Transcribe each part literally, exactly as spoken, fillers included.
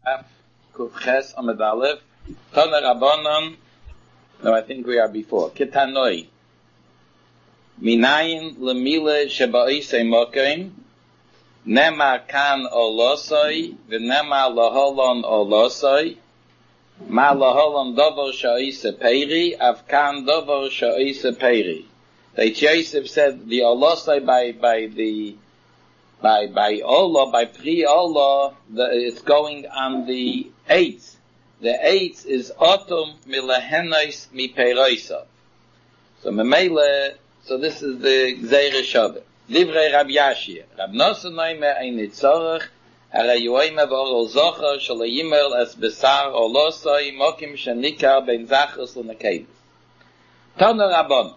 Af Kufches Amud Aleph. Tana Rabbanan. No, I think we are before. Kitanoi. Minayin lemile shebaisei mokim. Nema kan olosoi. V'nema laholon olosoi. Ma laholon dover sha'ise peiri. Av kan dover sha'ise peiri. The Yosef said the olosoi by, by the By by Allah, by pre Allah, it's going on the eighth. The eighth is autumn milahenais mi peiroisa. So memele, so this is the Gzeire Shabbat. Divrei Rab Yashia. Rab Nosson noime ein nitzorach, ara yoime v'orol zocher, shalo yimer es besar olosoi, mokim shenikar ben zachos l'nekedus. Tana Rabban.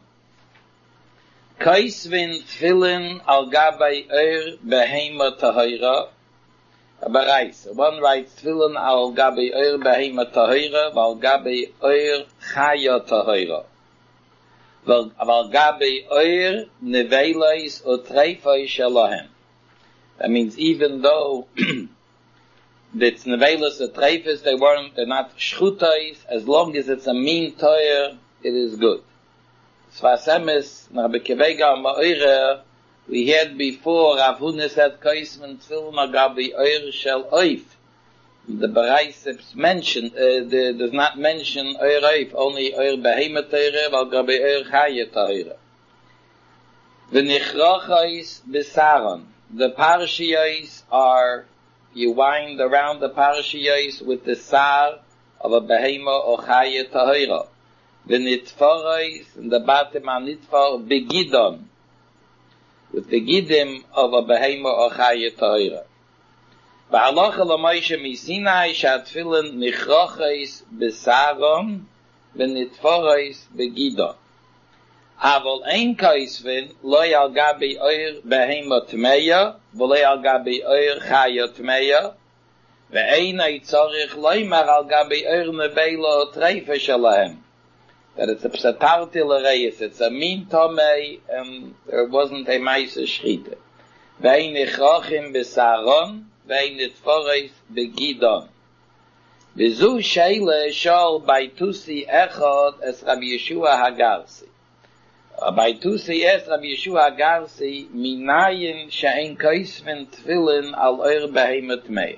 Kaisvin tfilin al gabay ur behema tahira. Abarais. One writes tfilin al gabay ur behema tahira, al gabay ur chaya tahira. Al gabay ur nevelais utreifai shalahem. That means even though it's nevelas utreifas, they weren't, they're not shchutais, as long as it's a mean toyer, it is good. Svasemes, Rabbi Kevega Ma'ira, we had before, Rav Huna said, Kaisman Tzil Magabi Oir Shel Oif. The Baraiseps mentioned, uh, the, does not mention Oir Oif, only Oir Behema Teire, Val Gabi Oir Chaya Teire. V'nichrachais Besaron. The parashiyos are, you wind around the parashiyos with the sar of a Behema or Chaya Teire. The nitfarais and the batim are nitfar begidon, with the gidim of a behema or chaya ta'ira. Ba'alacha l'moishe misinai shatfilin nichrachais besaron v'nitfarais begidon. Aval ein kaisvin loy al gabi oir behema tmeya v'loy al gabi oir chaya tmeya ve'einai tzorich loy mar al gabi oir nebela o treifa shalahem. That it's a psatarti l'reis, it's a min tomei, and there wasn't a maisa shchita. Vein ichrachim besaron, vein itforeis begidon. Vizu sheile shol baitusi echad es Rabbi Yeshua Hagarsi. Baitusi es Rabbi Yeshua Hagarsi, minayin she'en kaisvin tfilin al oir behemet meya.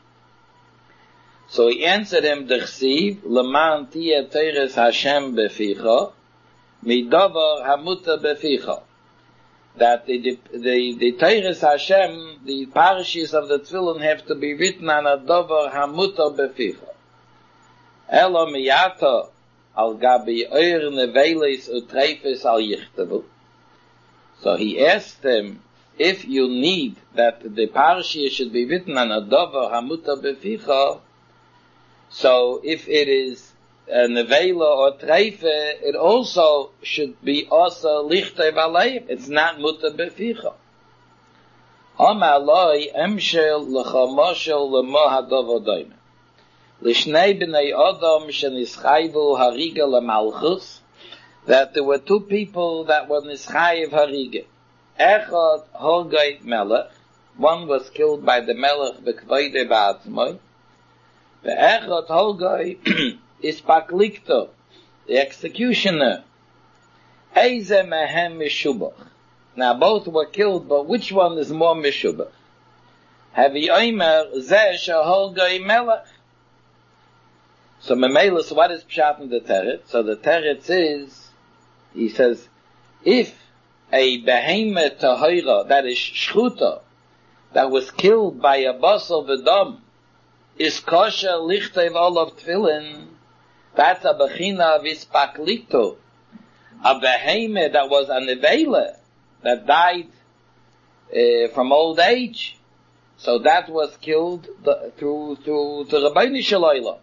So he answered him, D'chsiv, Leman tiye teires Hashem beficha, midavar hamuta beficha. That the, the, the, the teires Hashem, the parashis of the tefillin have to be written on a davar hamuta beficha. Elo miyata al gabi oir neveles utreifes al yichtavu. So he asked him, if you need that the parashis should be written on a davar hamuta beficha, so if it is a nevela or treife, it also should be also lichtei b'aleim. It's not muta beficha. Amar loi emshel l'chamoshel l'mo hadovo doime. L'shnei b'nei odom shenischayvu hariga l'malchus, that there were two people that were nischayev hariga. Echad holgeit melech, one was killed by the melech v'kvoide ba'atzmoi, the Echad Holgoi is Paklikto, the executioner. Eize mehem mishubach. Now both were killed, but which one is more mishubach? Havi Omer Zeh Holgoi Melech. So Memelis, what is Pshat in the Teretz? So the Teretz is, he says, if a behemoth tahira, that is shchuta, that was killed by a basal v'dam, is kosher lichtev all of tefillin, that's a bechina of ispaklikto. A behemoth that was a nevela, that died uh, from old age, so that was killed the, through, through, to Rabbeinu Shalayla.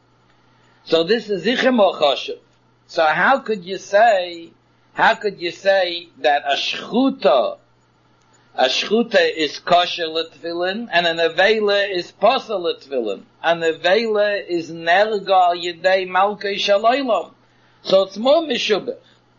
So this is ichemo choshev. So how could you say, how could you say that a shchuta, a shchuta is kosher l'tefillin, and a nevela is posel l'tefillin. A nevela is nerga yedei malkei shalaylam. So it's more mishubach.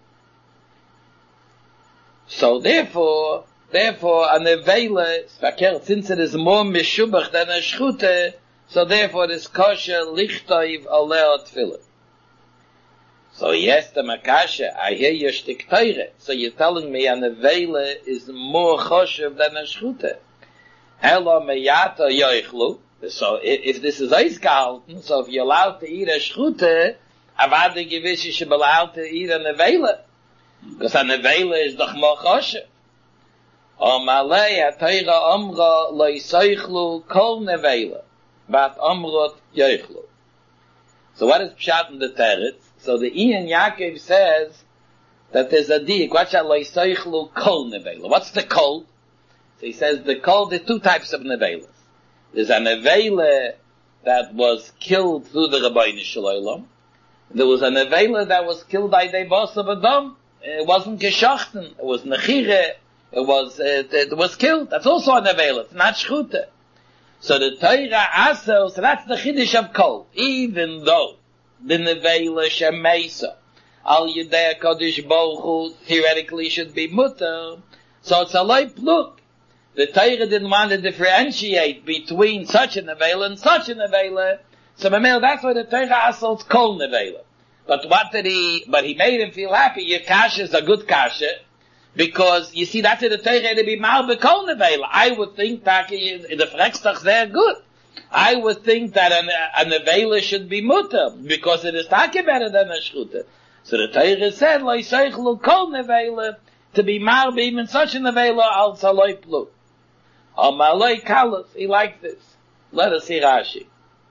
So therefore, therefore, a nevela, since it is more mishubach than a shchuta, So therefore, this kosher lichtoiv aleo tefillah. So yes, the makasha, I hear your shtik teire. So you're telling me an avela is more choshev than a shchute. Elo meyata yoichlu. So if, if this is eisgehalten, so if you're allowed to eat a shchute, avade gewiss you should be allowed to eat an avela. Because an avela is doch more choshev. Omalei ha-teira omra lo yisoichlu kol nevela. But omrot yoichlu. So what is pshat in the teretz? So the Ian Yaakov says that there's a diak. What's that? Lo yisoichlu kol nevela. What's the kol? So he says the kol, there are two types of nevelas. There's a nevela that was killed through the Rabbeinu Shalom. There was a nevela that was killed by the boss of Adam. It wasn't geschochten. It was nechire. It was, uh, it was killed. That's also a nevela. It's not shchute. So the Torah also, so that's the chiddush of kol. Even though the nevela shemesa al yedei HaKadosh Baruch Hu theoretically should be mutter, so it's a loy pluk. The Torah didn't want to differentiate between such a nevela and such a nevela, so Mamel, that's why the Torah also it's kol nevela. But what did he, but he made him feel happy. Your kasha is a good kasha, because you see that's the Torah to be mal bekol nevela. I would think that the frextach they're good. I would think that an, a nevela should be mutter, because it is taki better than a shchute. So the Torah said, lo yisaychlu kol nevela, to be mal even such a nevela al tzaloi pluk. Amalei kalos, he liked this. Let us see Rashi.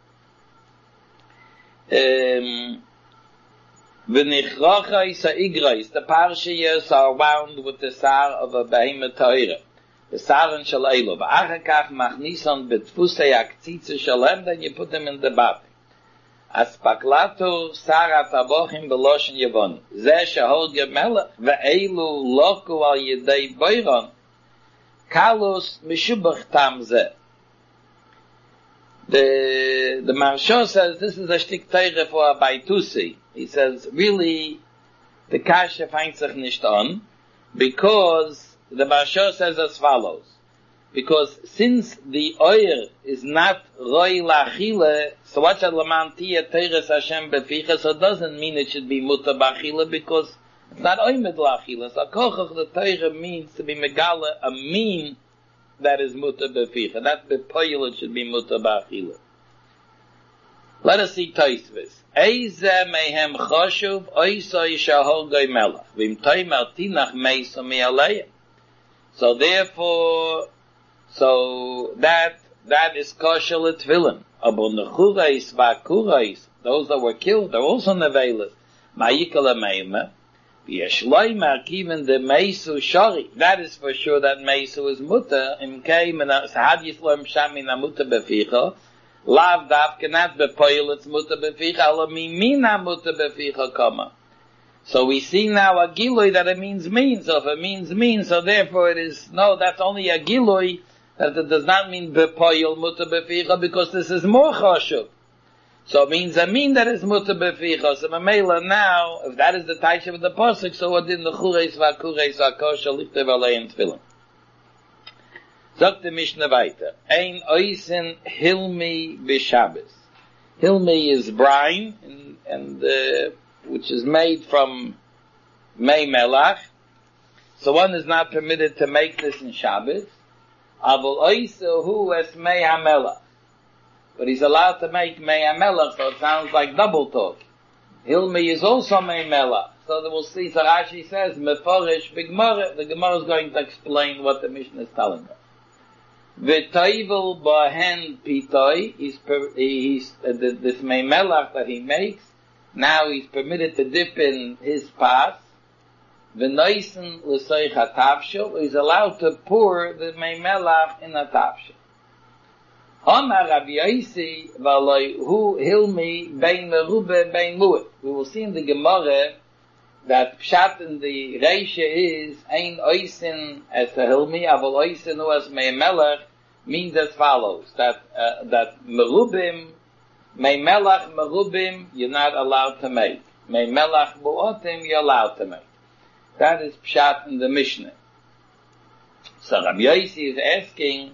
Um, V'nichrocha isa igrais, the parshiyas are wound with the sar of a behemoth Torah. The saran shel elo. V'achakach machnisan betfusei aktzitze shalem, then you put them in the bat. Aspaklato sarat avochim beloshen yevon. Zeh shehod gemelech, ve'elu loku al yedei boiron. Kalos mishubach tamze. The, the Maharsha says this is a shtik teire for a baitusi. He says, really, the kasha finds sich nicht on, because the Maharsha says as follows. Because since the oyer is not roi lachile, so what shall laman tia teires Hashem beficha, so it doesn't mean it should be muta bachile, because it's not oimed lachile. So kochach the teire means to be megala, a mean that is muta beficha. That bepoyel it should be muta bachile. Let us see Tosfos. Eize mehem choshuv oisoi shahol goy melach. Vim toimer tinach meiso mi'aleim. So therefore, so that, that is kosher l'tefillin. Aber nechurais v'akurais, those that were killed, are also nevelas. Ma'ikala meime. V'yeshloi markiven de meisu shari. That is for sure that meisu is mutter. Im kei mena, sahad yisloim shami na mutter beficha. Lav dav cannot be poil, it's mutter beficha, ala mimina mutter beficha kama. So we see now a giloi that it means mean, so if it means mean, so therefore it is, no, that's only a giloi, that it does not mean bepoil mutter beficha, because this is more choshuv. So it means a mean that is mutter beficha, so Mamela now, if that is the taisha of the posuk, so what did the chureis v'akureis v'akosha lichtev alein tefillin? Sagt the Mishnah weiter. Ein oisen hilmi b'Shabbos. Hilmi is brine, and, and uh, which is made from mei melach. So one is not permitted to make this in Shabbos. Avol oisehu es mei hamelach. But he's allowed to make mei hamelach, so it sounds like double talk. Hilmi is also mei melach. So we'll see, so Rashi says, meforish b'Gemara. The Gemara is going to explain what the Mishnah is telling us. V'toivel bahen pitoi, he's, he's, uh, this meimelach that he makes, now he's permitted to dip in his pas. V'noisen l'soich hatavshel, he's allowed to pour the meimelach in a tavshel. Omar Rabbi Yosi v'aloi hu hilmi bein merube bein luet. We will see in the Gemara that pshat in the reisha is ein oisin as a hilmi, avol oisin hu as meimelach, means as follows, that uh, that merubim, meimelach merubim, you're not allowed to make. Meimelach buotim, you're allowed to make. That is pshat in the Mishnah. So Rabbi Yosi is asking,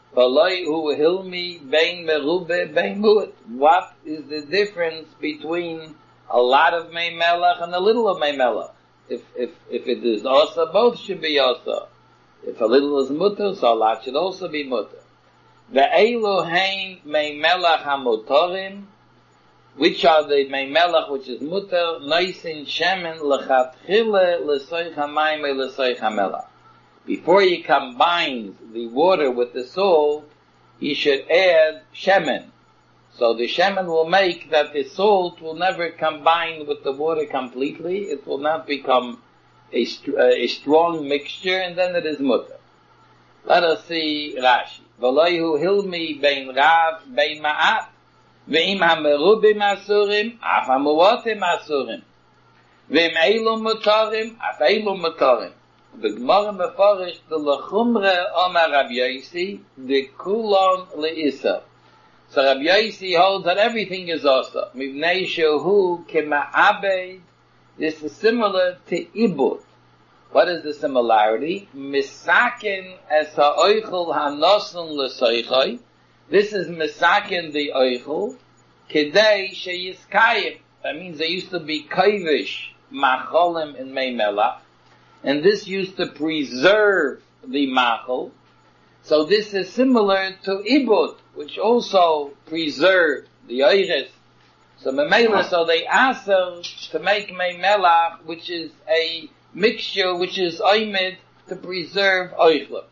V'loi hu hilmi bein merube bein mu'at. What is the difference between a lot of mei melech and a little of mei melech? If, if, if it is also, both should be also. If a little is mutter, so a lot should also be mutter. Ve'elu hein mei melech hamotorim, which are the mei melech which is mutter, noisin shemen lechatchile lesoich hamayim lesoich hamelech. Before you combine the water with the salt, you should add shemen. So the shemen will make that the salt will never combine with the water completely. It will not become a, st- uh, a strong mixture, and then it is mutter. Let us see Rashi. V'loihu hilmi bein rav bein ma'at, ve'im ha'merubim asurim, af ha'muotim asurim, ve'im eilum mutarim, af eilum mutarim. The Gemara mefarish the lechumre Omar Rabbi Yosi, the kulon le'isa. So Rabbi Yosi holds that everything is also. Mivnei shehu kema'abed. This is similar to ibut. What is the similarity? Misakin es ha'oichel ha'nosun l'soichoi. This is misakin the oichel. Kedei sheyiskayim. That means there used to be kovish macholim in mei melach. And this used to preserve the machol. So this is similar to ibut, which also preserved the oires. So memela, so they ask to make mei melach, which is a mixture which is oimed to preserve oichlim.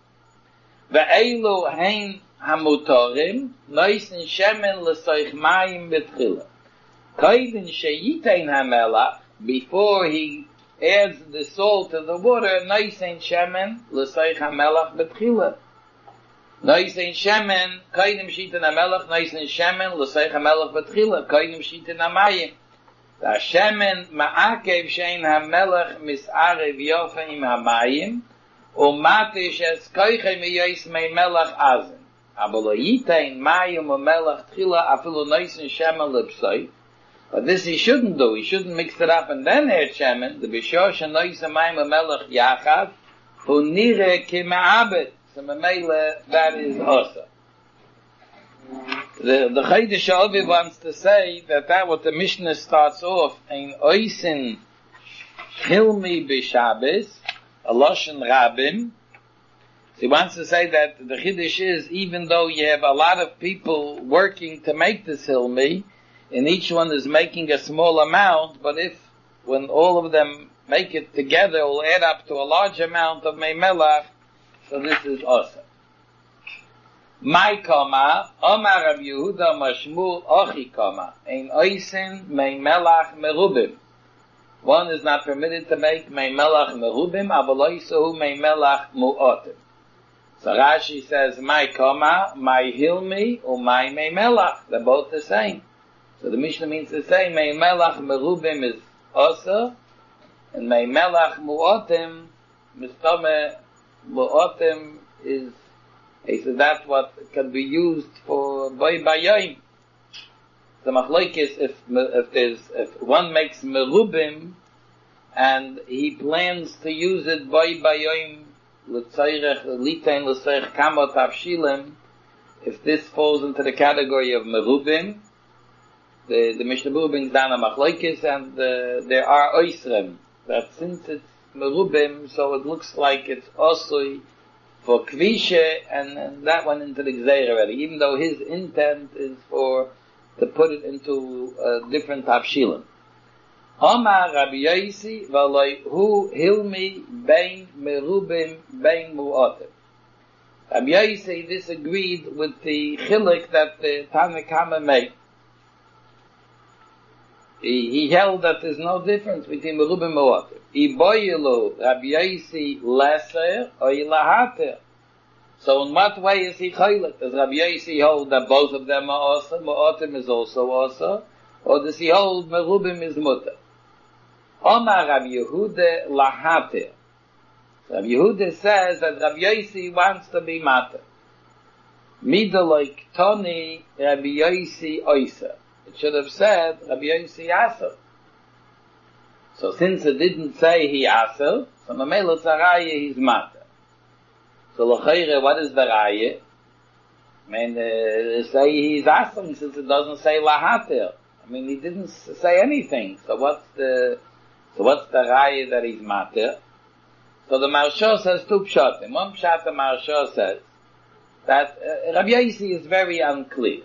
Ve'elu hein hamutorim, noisin shemen l'soich mayim betchila. Koidin sheyitein hamelach, before he adds the salt to the water, noisin shemen l'soich hamelach betchila. Noisin shemen, koidim shitin hamelach, noisin shemen l'soich hamelach betchila, koidim shitin hamayim. The shemen ma'akev shein hamelech misarev yofa im hamayim, umatish es koiche miyos mei melech azen. Abolo yitein mayim u'melech tchila afilu noisin shemen l'psoi. But this he shouldn't do. He shouldn't mix it up and then add shemen. The b'shosh and noisin mayim u'melech yachad, u'nire ki ma'abed. So memele, that is also. The the Chaydish Ovi wants to say that that what the Mishnah starts off in Oisin Hilmi B'Shabbos, a Loshen Rabim. He wants to say that the Chiddush is, even though you have a lot of people working to make this Hilmi, and each one is making a small amount, but if when all of them make it together, it will add up to a large amount of Mei Melach, so this is awesome. My kama, Omar Rav Yehuda Mashmul Ochi kama, ein oisin mei melach merubim. One is not permitted to make mei melach merubim, aval oisahu mei melach mu'otim. So Rashi says, my kama, my hilmi, or my mei melach. They're both the same. So the Mishnah means to say, mei melach merubim is osa, and mei melach mu'otim, mistome mu'otim is he said that's what can be used for boy bayim. The machlok is if if there's if one makes merubim and he plans to use it boy bayim l'tzayrech litain l'tzayrech kamot avshilim, if this falls into the category of merubim, the the Mishnah Berurah brings down a machlokes, and uh, there are oisrem that since it's merubim, so it looks like it's also for kvishe, and, and that went into the gzeir already, even though his intent is for to put it into a different tafshilim. Omar Rabbi Yosi v'aloi hu hilmi bein merubim bein mu'otim. Rabbi Yosi disagreed with the chiluk that the Tanakama made. He, he held that there's no difference between merubim and mu'otim. Iboyilu Rabbi Yosi lesser or ilahater. So in what way is he chaylik? Does Rabbi Yosi hold that both of them are also, mu'otim is also also, or does he hold merubim is mutter? Omar Rabbi Yehuda lahater. Rabbi Yehuda says that Rabbi Yosi wants to be matter. Midoloi ktoni Rabbi Yosi oisa. It should have said Rabbi Yosi aser. So since it didn't say he aser, so mamela tzaraya he's matter. So l'chayre, what is the raya? I mean, uh, say he's asking since it doesn't say lahatir. I mean, he didn't say anything. So what's the, so what's the raya that he's matir? So the Maharsha says two pshatim. One pshat the Maharsha says that uh, Rabbi Yossi is very unclear.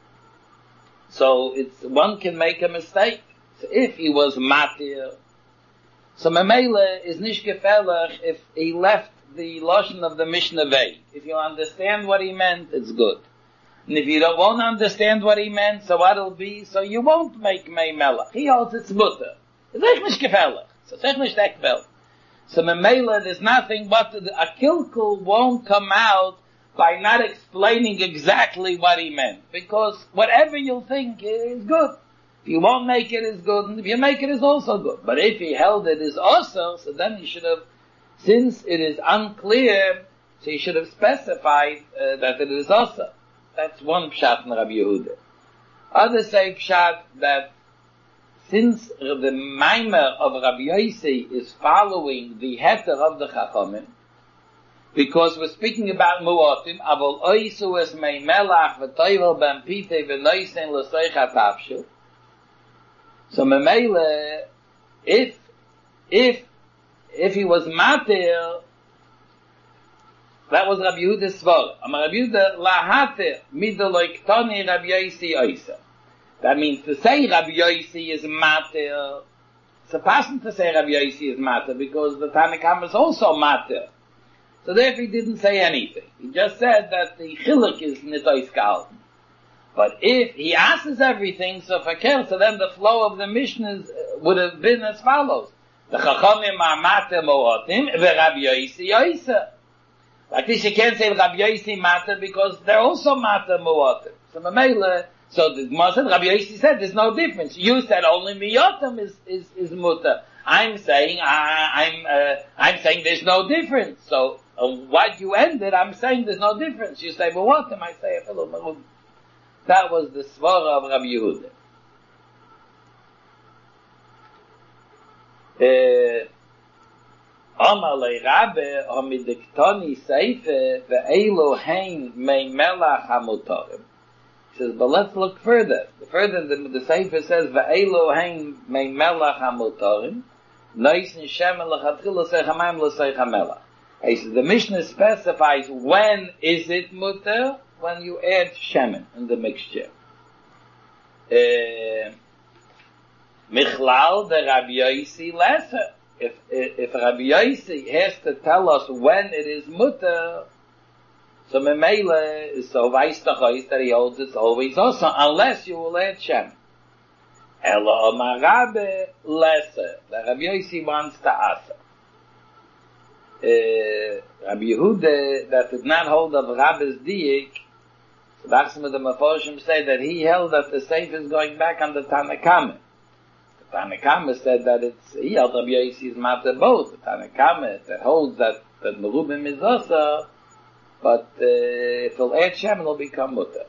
So it's, one can make a mistake. So if he was matir, so Memele is nicht gefährlich if he left the lashon of the Mishnah vague. If you understand what he meant, it's good. And if you don't won't understand what he meant, so what it'll be, so you won't make Mei Melech. He holds it's mutter. It's echt nicht gefährlich. So it's echt nicht ekbel. So Memele, there's nothing but the, a kilkul won't come out by not explaining exactly what he meant. Because whatever you think is good. If you won't make it, it's good. And if you make it, it's also good. But if he held it is also, so then he should have, since it is unclear, so he should have specified uh, that it is also. That's one pshat in Rabbi Yehuda. Others say pshat that since the maimer of Rabbi Yossi is following the heter of the Chachamim, because we're speaking about mu'atim, avol oisu es mei melach v'toivel ben pite v'noisen l'soich atavshu. So memele, if, if, if he was matir, that was Rabbi Yehuda's svar. Am Rabbi Yehuda lahatir midoloiktoni Rabbi Yossi oisa. That means to say Rabbi Yossi is matir, it's a person to say Rabbi Yossi is matir, because the Tanakam is also matir. So therefore he didn't say anything. He just said that the chiluk is nitois gehalten. But if he asks everything, so fakir, so then the flow of the Mishnahs would have been as follows. The Chachamim are matir mo'atim, ve'Rabbi Yossi oisa. Like this, you can't say Rabbi Yossi matter because they're also matter mu'atim. So Mamela, so the Gemara said, Rabbi Yossi said there's no difference. You said only miyatim is is is mutter. I'm saying I, I'm uh, I'm saying there's no difference. So uh, what you ended, I'm saying there's no difference. You say mu'atim, I say hello marub. That was the svara of Rabbi Yehuda. Uh, Amar le Rabbe amidiktoni seife ve'elo hein mei melach hamutarim. He says, but let's look further. Further, the, the seife says ve'elo hein mei melach hamutarim noisen shemen lechatchil l'seich hamayim l'seich hamelach. He says the Mishnah specifies when is it muter, when you add shemen in the mixture. Uh, Michlal de Rabbi Yossi lesser. If, if, if Rabbi Yossi has to tell us when it is mutter, so Memele is so weiss the choice that he holds it's always also, unless you will add Shem. Elo Omar Rabbe lesser. That Rabbi Yossi wants to ask. Uh, Rabbi Yehuda, that did not hold of Rabbe's diik, so that's what the Meforshim say, that he held that the Seif is going back on the Tanakama. The Tanakama said that it's, he held Rabbi Yossi's matter both. The Tanakama that holds that, that Merubim is also, but uh, if he'll add Shem, it'll become mutter.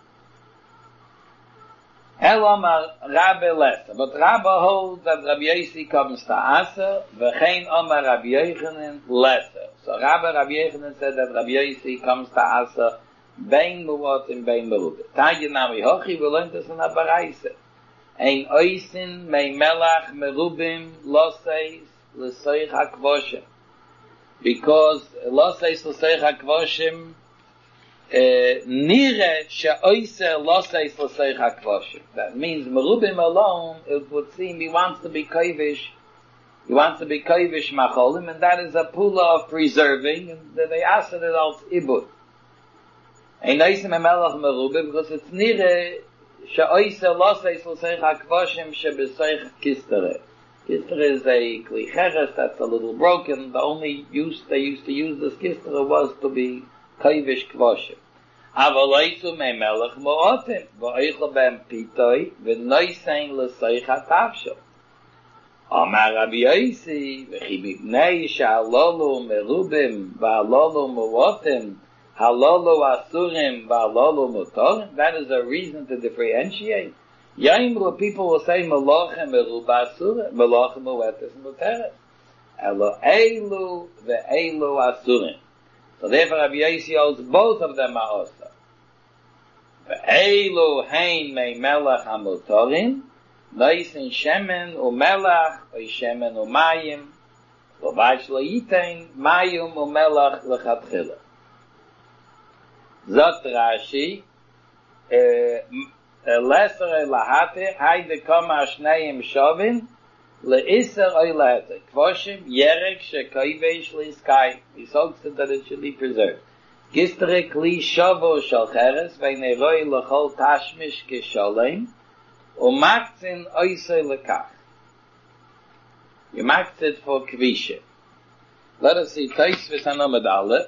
Elomar Rabbe lesser. But Rabbe holds that Rabbi Yossi comes to Asa, v'chein Omar Rabbi Yochanan lesser. So Rabbe Rabbi Yochanan said that Rabbi Yossi comes to Asa, bein mu'atim, bein merubim. Tanya nami hochi, we learned this in a baraisa. Ein oisin mei melach merubim loseis l'soich hakvoshim. Because loseis l'soich hakvoshim nire she'oise loseis l'soich hakvoshim. That means merubim alone, it would seem he wants to be kovish, he wants to be kovish macholim, and that is a pula of preserving, and they asked it als ibud. Ein oisin mei melach merubim, because it's nire she'oise loseis l'soich hakvoshim she'besoich kistere. Kistere is a klicheres that's a little broken. The only use they used to use this kistere was to be kovish kvoshim. Avaloisu me melech mo'otim v'oichel ben pitoi v'noisein l'soich hatavshel. Amar Rabbi Yossi v'chi mipnei she'alolu merubim v'alolu mo'otim halolu asurim v'alolu motorim. That is a reason to differentiate. Yaimru, people will say melochem meruba asurim, melochem mewetes muteret. Elo eilu ve'eilu asurim. So therefore Rabbi Yossi holds both of them are also. Ve'elu hein mei melach hamotorin, noisen shemen umelach, oy shemen umayim, lovash lo yitein, mayum umelach lechatchila. Zot Rashi, lesser lahate, hayde koma shneim shovin, le'iser oy lahate, kvoshim yerek shekoivesh li'skai. He soaks it that it should be preserved. Gistere kli shovo shal cheres, ve'ne roi lechol tashmish kesholem, u'maktzin oisei lekach. You maked it for kvishe. Let us see, Tosfos Hanomed Aleph,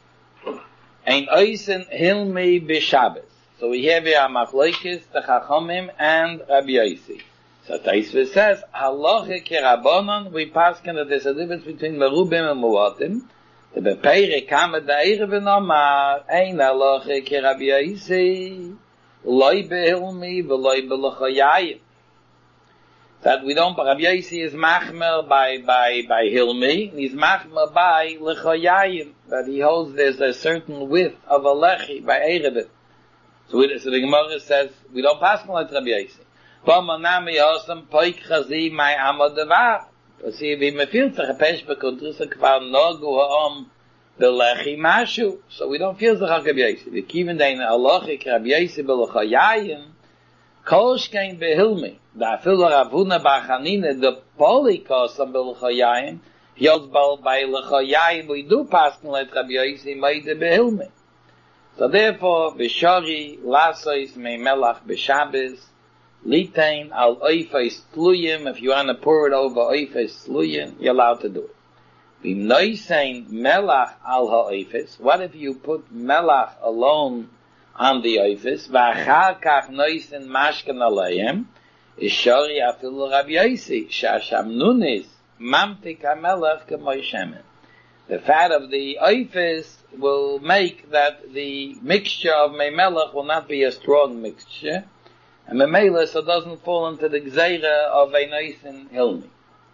ein oisen hilmi b'Shabbos. So we have here a machlokes, the Chachomim, and Rabbi Yossi. So Tosfos says, halacha kerabanan, we pass kind of there's a difference between merubim and muatim. The bepeire kamed da'ire v'nomar, ein halacha kerabbi Yossi, loi behilmi, v'loi belachayayim. That we don't, Rabbi Yossi is machmer by, by, by hilmi, and he's machmer by lechayayim, that he holds there's a certain width of a lechi by erebet. So, we, so the Gemara says, we don't pass on like Rabbi Yossi. V'manami osam poik chazi mai amodavar. See, if he feels like a pesh b'kundrus, a kvar nogu ha'om b'lechi mashu. So we don't feel like Rabbi Yossi. The kiven dein halachic Rabbi Yossi b'lechayayim, kol shkein behilmi. Da afil Rav Huna bar Chanina, the polikos of b'lechayayim, yod by lechayayim, we do pass on like Rabbi Yossi, meide behilmi. So therefore, b'shori, lasois mei melach b'Shabbos, litain al oifes tluyim, if you want to pour it over oifes tluyim, you're allowed to do it. V'im noisein melach al ha'oifes, what if you put melach alone on the oifes, v'achar kach noisen mashkan alayim, ishori afilu Rabbi Yossi, shasham nunis, mamtik ha-melach k'moy shemen. The fat of the oifes will make that the mixture of mei melach will not be a strong mixture, and memela, so it doesn't fall into the gzeira of a noisen hilmi.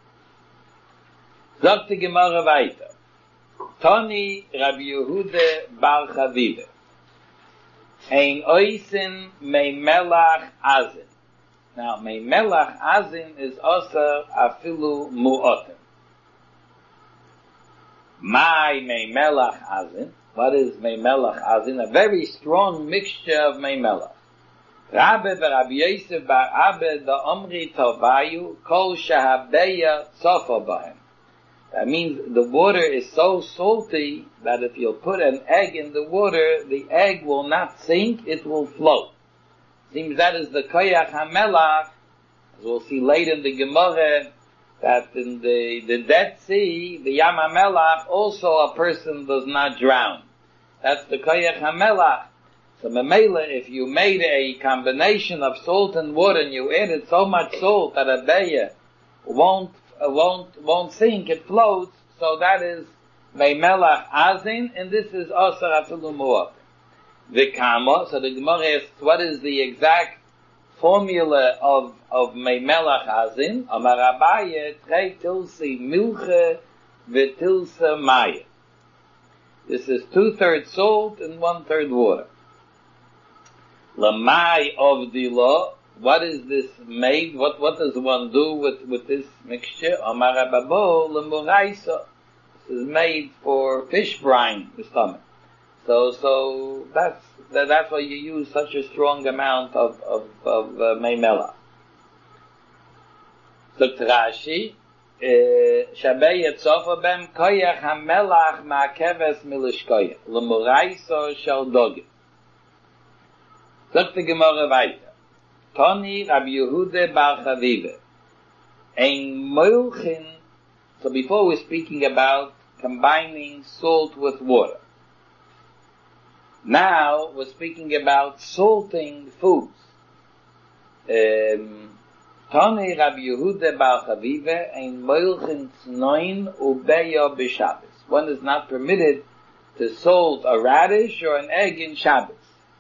Sagt die Gemara weiter. Toni Rabbi Yehuda bar Chavive. Ein oisen mei melach azin. Now, mei melach azin is also afilu mu'otem. My mei melach azin. What is mei melach azin? A very strong mixture of mei melach. Rabbe Rabbi Yosef bar Abbe the Omri Tovayu Kol Shahabeya Sofa Bahem. That means the water is so salty that if you put an egg in the water, the egg will not sink, it will float. Seems that is the Koyach HaMelach, as we'll see later in the Gemara, that in the, the Dead Sea, the Yam HaMelach, also a person does not drown. That's the Koyach HaMelach. So Memela, if you made a combination of salt and water and you added so much salt that a beya won't, uh, won't, won't sink, it floats, so that is mei melach azin, and this is also afilu mu'ot. V'kama, so the Gemara asks, what is the exact formula of, of mei melach azin? Amar Abaye, trei tilsi milche v'tilsa maya. This is two-thirds salt and one-third water. Lamai of the law, what is this made? What what does one do with, with this mixture? Amar Ababo lemuraisa. This is made for fish brine, the stomach. So so that's that, that's why you use such a strong amount of of of uh, mei melach. So Rashi, Shabei Yetzofa bem koyach hamelach ma'keves milishkoyach lemuraisa shel dogim. Sagt die Gemara weiter. Toni Rabbi Yehuda bar Chavive. Ein Molchin. So before we're speaking about combining salt with water. Now we're speaking about salting foods. Um, Toni Rabbi Yehuda bar Chavive. Ein Molchin tznoin ubeya b'Shabbos. One is not permitted to salt a radish or an egg in Shabbos.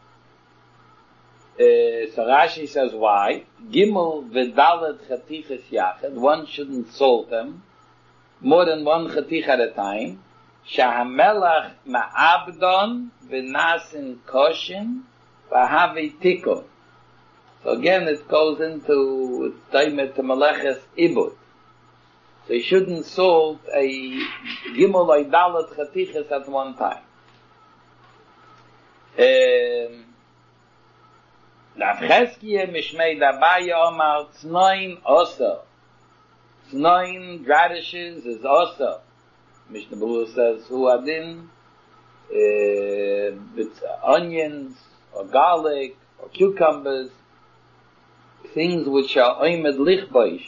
Uh, so Rashi says why? Gimel v'dalet chatiches yachad. One shouldn't salt them more than one chatich at a time. Shahamelach ma'abdon v'nasin koshin Vahavi Tikkun. So again, it goes into, it's Daimet to Meleches Ibud. So you shouldn't salt a Gimel or Dalet Chatiches at one time. Um, Rav Cheskia Mishmei Dabaya Omar Tznoin Osa. Tznoin radishes is Osa. Mishnah Berurah says, Hu Adin, uh, with onions, or garlic, or cucumbers, things which are oimed lichboish.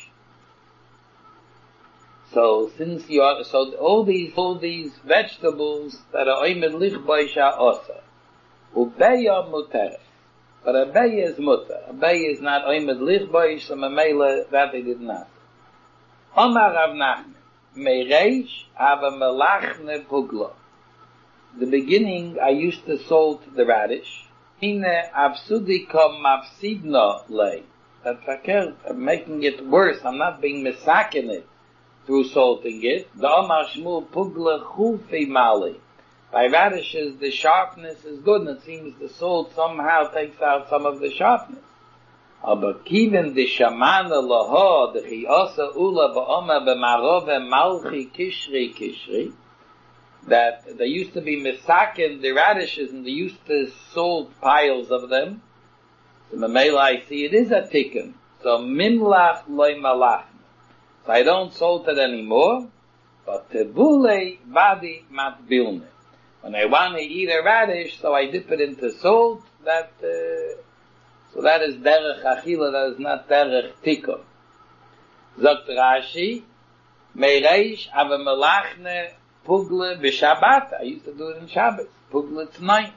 So since you are, so all these, all these vegetables that are oimed lichboish are osa. Ubeya muteres. But abeya is muter. Abeya is not oimed lichboish, so memela, that they did not. Omar Rav Nachman, meireish ava melachne puglo. The beginning, I used to salt the radish. Hine absudikom mafsidno lei. That's fakir, I'm making it worse. I'm not being misakin it through salting it. The Omar Shmuel Pugla Chufi Mali. By radishes, the sharpness is good, and it seems the salt somehow takes out some of the sharpness. Aber kiven the shamana laha, the chiyasa ula ba'oma b'marove malchi kishri kishri, that they used to be misakin the radishes, and they used to salt piles of them. So Mamela, I see it is a tikkun. So mimlach loy malach. So I don't salt it anymore. But tebule vadi matbilne. When I want to eat a radish, so I dip it into salt. That uh, so that is derech achila. That is not derech tikkun. Zogt Rashi, meireish ave melachne pugle b'Shabbat. I used to do it in Shabbos. Pugle tonight.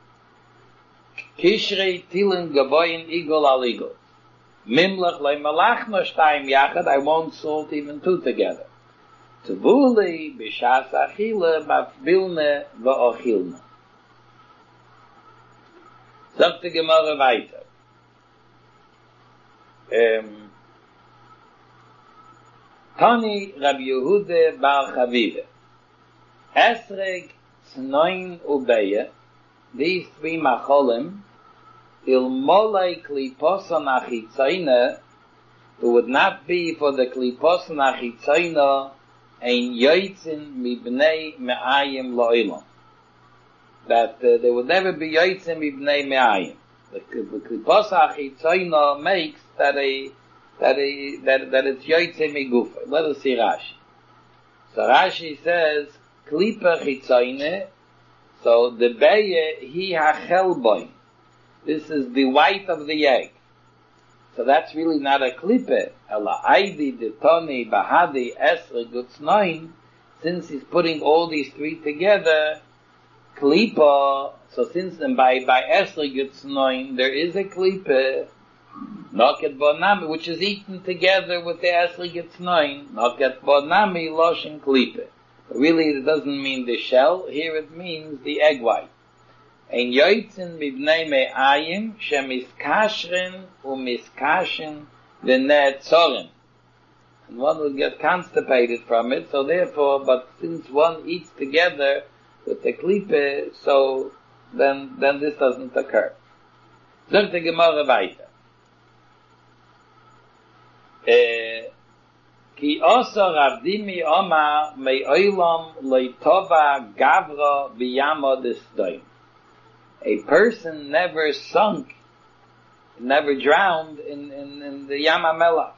Kishrei tilin gavoyin igol al igol. Mimlach le malach no shtayim yachad, I won't salt even two together. Tevuli b'shas achile mafbilne v'ochilne. Sagt die Gemara weiter. Um, Tani Rabbi Yehuda bar Chavive. Esreg tznoin ubeya. These three macholim, il molei kliposon achitzaina, it would not be for the kliposon achitzaina ein yoitzin mibnei me'ayim lo'ilam. That uh, there would never be yoitzin mibnei me'ayim. The, the kliposon achitzaina makes that a, that a, that, that it's yoitzin migufa. Let us see Rashi. So Rashi says, klipa chitzaina, so the beye he hachelboin. This is the white of the egg. So that's really not a klippe. Ela aidi detoni bahadi esre gutznoin. Since he's putting all these three together, klipa. So since then by by esre gutznoin there is a klippe. Noket bonami, which is eaten together with the esre gutznoin. Noket bonami loshin klippe. Really, it doesn't mean the shell. Here it means the egg white. Ein yoitzin mibnei me'ayim shemiskashrin umiskashin v'ne'etzorin. And one will get constipated from it, so therefore, but since one eats together with the klippe, so then, then this doesn't occur. Sagt die Gemara weiter. Uh, Ki osa Rav Dimi Omar mei oilam leitova gavra b'yama desdoim. A person never sunk, never drowned in, in, in the Yam HaMelach.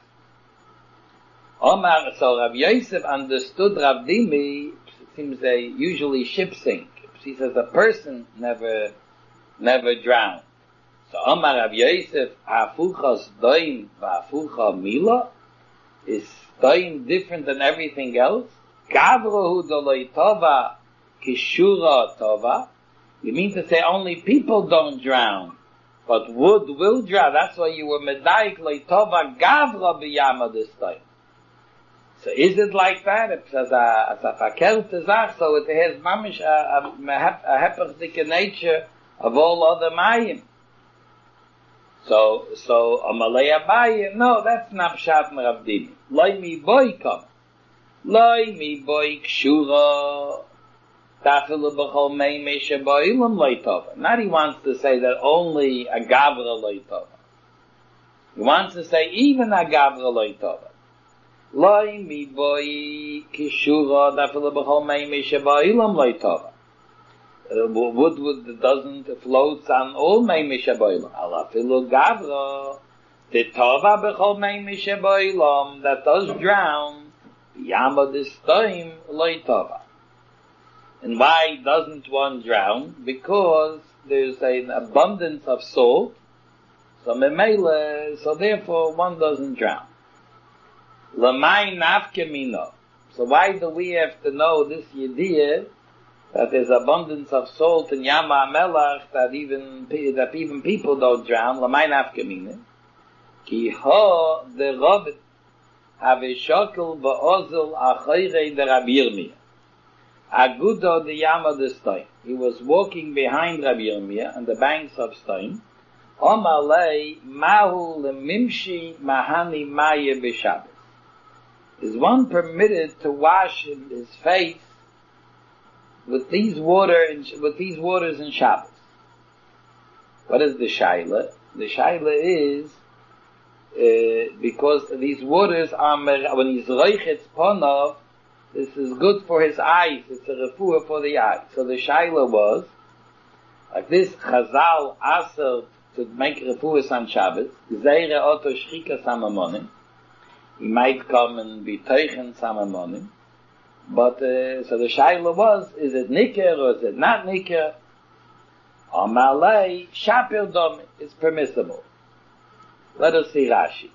Omar, so Rav Yosef understood Rav Dimi, seems they usually ship sink. He says a person never, never drowned. So Omar Rav Yosef, hafuchas doim v'hafucha mila, is doim different than everything else? Gavrohu doloi tova kishura tova. You mean to say only people don't drown, but wood will drown. That's why you were medaik leitova gavra b'yama this time. So is it like that? It says a as a fakerte zach, so it has mamish a a heperdike nature of all other mayim. So so a malay abaye, no, that's not pshat Rav Dimi. Loi mi boy come, loi mi boy kshura. Not he wants to say that only a gavra loitova. He wants to say even a gavra loitova. Loi mi boi kishura dafilu b'chol meimei shebailam loitova. Wood wood doesn't float on all meimei shebailam. Alafilu gavra the tova b'chol meimei shebailam that does drown yama distoim loitova. And why doesn't one drown? Because there's an abundance of salt, so memele, so therefore one doesn't drown. Lamai nafke mino. So why do we have to know this idea that there's abundance of salt in Yama Melach that even that even people don't drown? Lamai nafke mino. Ki ho the Rovet have a shakel ba'ozel achayre de Rabbi Yirmiyah. Agudo de Yama de Stein. He was walking behind Rabbi Yirmiyah on the banks of Stein. Omalei mahu lemimshi mahani maye b'Shabbos. Is one permitted to wash his face with these water in, with these waters in Shabbos? What is the shaila? The shaila is uh, because these waters are when he's roichetz ponov. This is good for his eyes. It's a refuah for the eyes. So the shaila was like this: Chazal aser to make refuahs on Shabbos. Zeire oto shchika samamonim. He might come and be teichen samamonim. But uh, so the shaila was: is it niker or is it not niker? Amalei shaper dom is permissible. Let us see Rashi.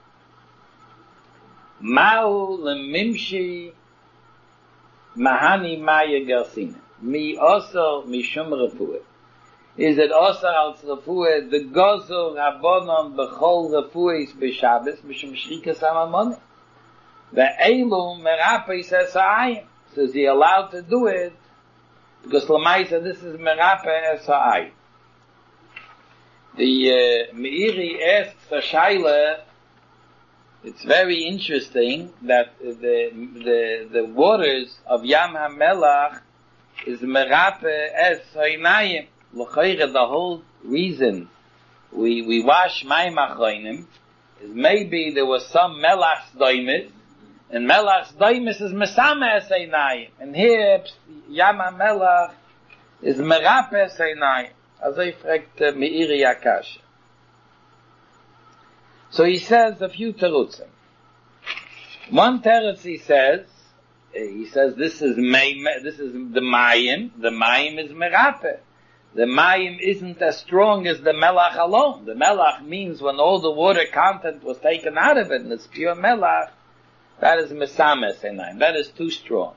Ma'u lemimshi. Mahani Maya Garsina. Mi also Mishum Refuah. Is it also als Refuah the Gozo Rabbonon Bechol Refuahis B'Shabbos Mishum Shrikas Hamamon? The Eilu Merape says Ha'ayim. So is he allowed to do it? Because Lamaisa this is Merape as Ha'ayim. The uh, Meiri asks a Shaila. It's very interesting that the the the waters of Yam HaMelach is merape es hainayim. L'chayre, the whole reason we we wash mayim achronim is maybe there was some melach doimis, and melach doimis is mesame es hainayim, and here Yam HaMelach is merape es hainayim. As I fragt Meiri Akash. So he says a few terutzim. One teretz he says, he says this is may, this is the mayim. The mayim is merape. The mayim isn't as strong as the melach alone. The melach means when all the water content was taken out of it and it's pure melach. That is mesames enayim. That is too strong.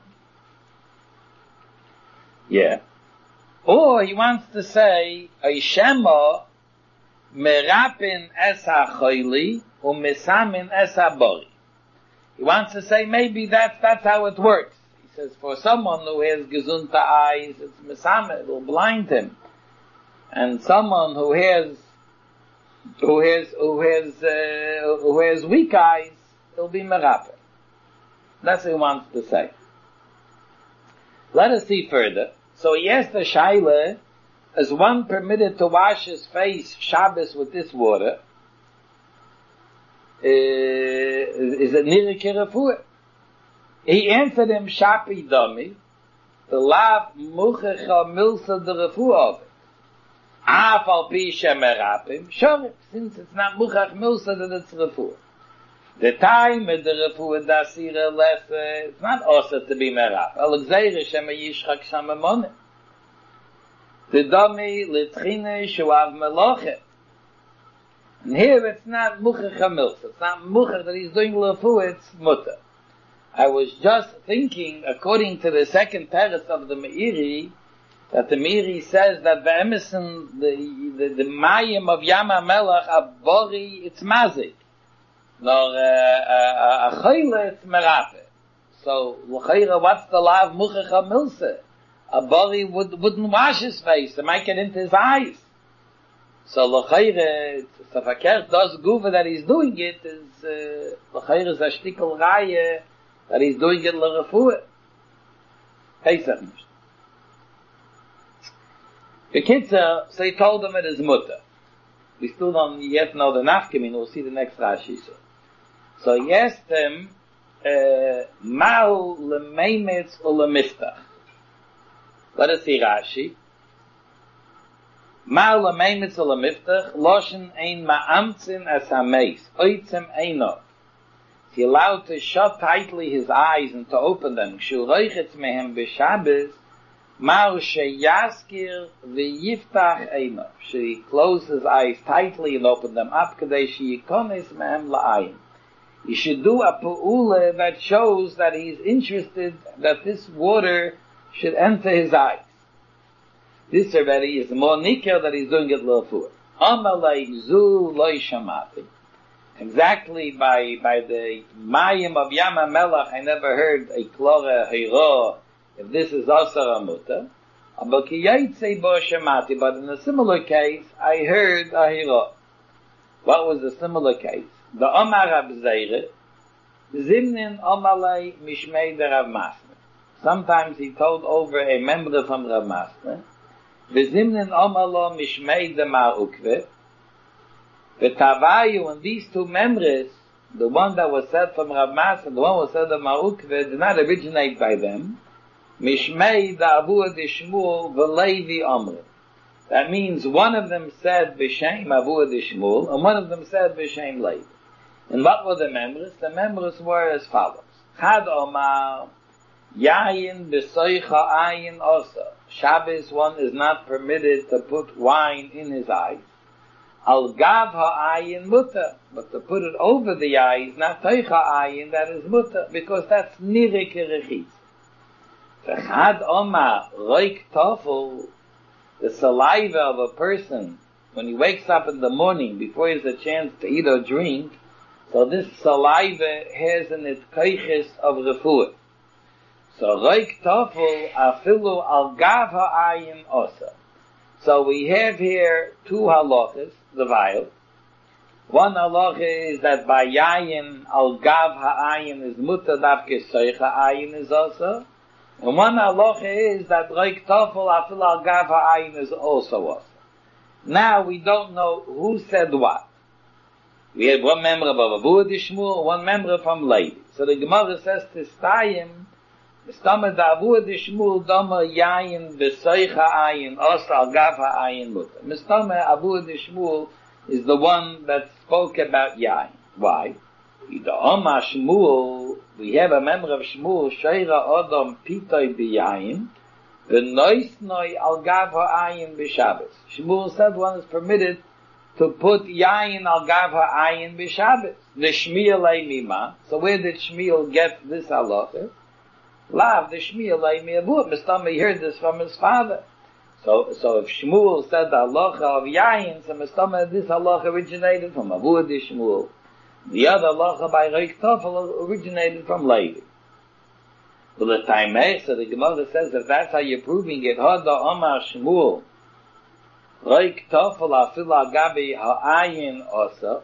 Yeah. Or he wants to say Oishema merapin es ha'choili u'mesamin es ha'bori. He wants to say maybe that's that's how it works. He says for someone who has gezunta eyes, it's mesamin, it will blind him, and someone who has who has who has uh, who has weak eyes, it'll be merapin. That's what he wants to say. Let us see further. So he asked the shaila. Is one permitted to wash his face Shabbos with this water? Uh, is it nirike refuah? He answered him, Shapi Domi, the lav muchecha milsa de refuah of it. Af al pi shemerapim, sure, since it's not muchach milsa, then it's refuah. The time of the refuah dasira less, it's not also to be merap. Alexeire shema yishchak shamamonim. The dami litchine shuav meloche. And here it's not muchach hamilsa. It's not muchach that he's doing lefu, it's mutter. I was just thinking, according to the second teretz of the Meiri, that the Meiri says that the Emerson, the, the, the mayim of Yam HaMelach, abori, it's mazik. Nor, a choyle, it's merape. So, l'chayra, what's the law of muchach hamilsa? A body would, wouldn't wash his face, it might get into his eyes. So l'chayre, so verkehrt das gufa that he's doing it is, l'chayre is a shtikel raya that he's doing it l'refuah. Pesach nicht. The kids, uh, so he told him it is mutter. We still don't yet know the nafkemin, we'll see the next Rashi. So, so he asked him, Ma'u lemeimetz or lemiftach. Let us see Rashi. Ma'u lemeimetz or lemiftach, loshen ein ma'amtzin as hameis, oitzem eino. He allowed to shut tightly his eyes and to open them. Shul roichetz mehem b'Shabbos, ma'u sheyaskir v'yiftach eino. She closed his eyes tightly and opened them up, kadei sheyikonis mehem la'ayin. He should do a pu'ula that shows that he's interested that this water should enter his eyes. This already is more nikir that he's doing it l'afur. Amalei zu loy shamati. Exactly by by the mayim of Yam HaMelech, I never heard a klora hira if this is asar amuta. But in a similar case, I heard a hira. What was the similar case? The Omar Rab Zeire, Zimnin Omalei Mishmei de Rav Masne. Sometimes he told over a member from Rav Masne, the Zimnin Omalo Mishmei de Mar Ukve, the Tavayu, and these two members, the one that was said from Rav Masne, the one was said of Mar Ukve, did not originate by them. Mishmei de Abu de Shmuel V'Levi Omre. That means one of them said B'Shem Abu de Shmuel, and one of them said B'Shem Levi. And what were the members? The members were as follows. Chad Omar, Yayin B'Soicha Ayin Osa. Shabbos one is not permitted to put wine in his eyes. Al Gav Ha'ayin Mutter. But to put it over the eyes, not Toicha Ayin, that is Mutter, because that's Nirek Rechitz. Chad Omar, Roik Tofel, the saliva of a person, when he wakes up in the morning, before he has a chance to eat or drink, so this saliva has in it kaiches of refuah. So roik tofel afilu al gav ha'ayin osa. So we have here two halachas, the vial. One halacha is that by yayin al gav ha'ayin is muta davke soich ha'ayin is osa. And one halacha is that roik tofel afilu al gav ha'ayin is also osa. Now we don't know who said what. We had one member of Abu Dishmul, one member from Levi. So the Gemara says to Stayim, Mistama da Abu Dishmul dama yayin v'soich ha'ayin os al gav ha'ayin muta. Mistama Abu Dishmul is the one that spoke about yayin. Why? The Oma Shmuel, we have a member of Shmuel, Sheira Odom Pitoi b'yayin, v'noisnoi al gav ha'ayin b'Shabbos. Shmuel said one is permitted to put yayin al gav ha'ayin b'Shabbos. The Shmiel mima. So where did Shmiel get this halacha? Lav, the Shmiel mi'avu. Mistama he heard this from his father. So, so if Shmuel said the halacha of yayin, so Mistama this halacha originated from Abu de Shmuel. The other halacha by Roik Tofel originated from Levi. But the Taimeh, so the Gemara says if that's how you're proving it, Hada Omar Shmuel, Roik Tofel afil al gabi ha'ayin osa.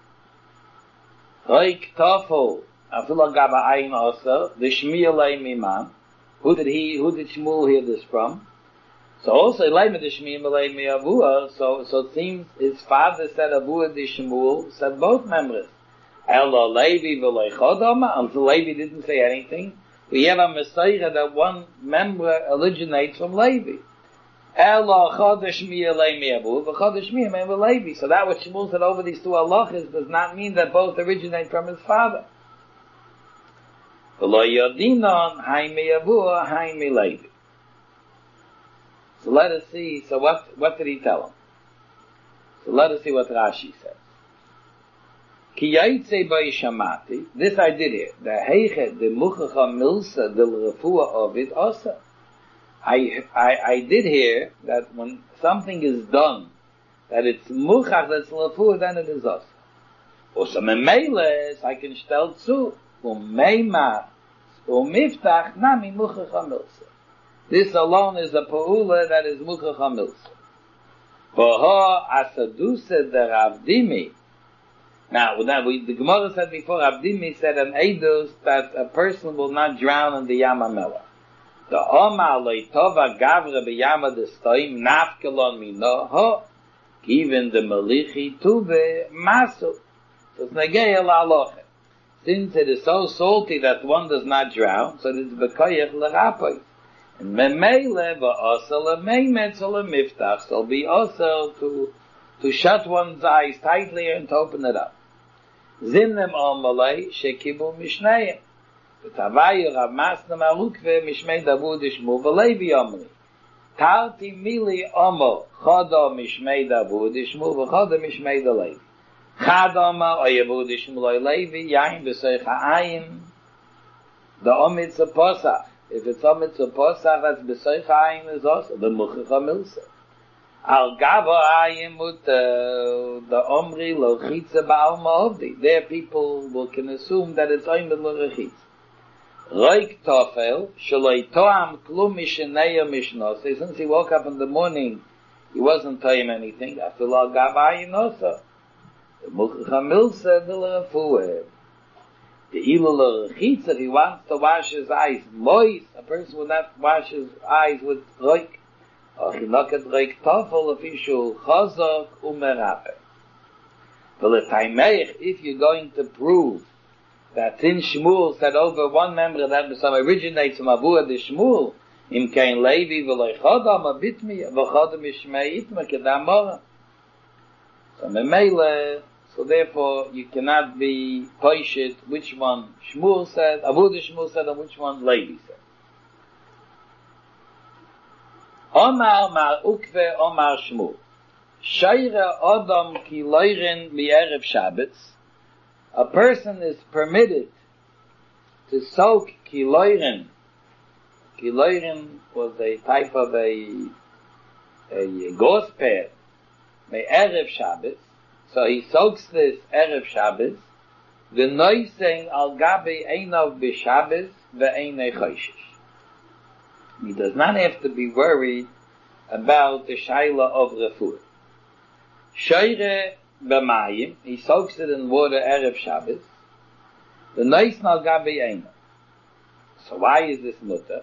Roik Tofel afil al gabi ha'ayin osa. The Shmiel mimam. Who did he? Who did Shmuel hear this from? So also Leimi the Shmiel mi Avua. So so it seems his father said Avua the Shmuel said both members. Elo Levi v'lei Chodoma. Until Levi didn't say anything, we have a Messiah that one member originates from Levi. Elo Chodesh Shmiel mi Avu, v'Chodesh Shmiel mi Levi. So that what Shmuel said over these two halachas does not mean that both originate from his father. V'lo Yodinon Hai mi Avu, Hai mi Levi. So let us see. So what what did he tell him? So let us see what Rashi says. Ki yaitze by shamati. This I did here. The heiche the muchacha milsa del refuah ovid osa. I, I, I did hear that when something is done, that it's muchach, that's lafur, then it is us. Osa memeiles, I can stel zu, umeima, umiftach, nami muchach hamilsa. This alone is a pa'ula that is muchach hamilsa. Boha asaduse de Ravdimi. Now, now we, the Gemara said before, Ravdimi said an eidos that a person will not drown in the Yam HaMelech. The Omar Leitova Gavra B'Yama Destoim Nafkelon Mino Ho Given the Malichi Tuve Masu. So it's Negei L'Aloche. Since it is so salty that one does not drown, so it's Bekoyach L'Rapoy. And Memele V'Osel L'Meimetzel L'Miftach, so be also to, to shut one's eyes tightly and to open it up. Zinem Omalei Shekibu Mishnayim. V'Tavayu Rav Masna Marukve Mishmei Davud Ishmu V'Levi Omri. Tarti Mili Omo Chodo Mishmei Davud Ishmu V'Chodo Mishmei Levi. Chad Omo Oyavud Ishmu Levi Yain V'Soich Ha'ayin. The Omitz Posach. If it's Omitz Posach, that's B'Soich Ha'ayin is also the Muchach HaMilsa. Al Gabo Ha'ayin Mut the Omri Lo Chitza Ba'al Ma'ovdi. There people will can assume that it's Oimid Lo Rechitza. Roik Tofel, Shaloi Toam Klum Mishnaya Mishnos. Since he woke up in the morning, he wasn't telling anything. After all, Gavayin also. The Muchach HaMilsa, the L'Refueh. The Ilul L'Rechitz, if he wants to wash his eyes, moist, a person will not wash his eyes with Roik. Or Chinoket Roik Tofel, if he should Chazok Umerape. If you're going to prove that in Shmuel said over one member that some originates from Abu de Shmuel, im kein Levi v'loi chodam abitmi v'chodam ishmei itma kedamora. So memele, so therefore you cannot be poishit which one Shmuel said, Abu de Shmuel said, and which one Levi said. Omar mar ukve Omar Shmuel. Shayra Adam ki loiren mi'erev Shabbos. A person is permitted to soak kiloirin. Kiloirin was a type of a, a gauze pad, may Erev Shabbos. So he soaks this Erev Shabbos. The noising al gabi einov b'Shabbos ve'einei choshish. He does not have to be worried about the shaila of refuah. Shoire b'mayim, he soaks it in water Erev Shabbos. The nois al gabi einov. So why is this mutter?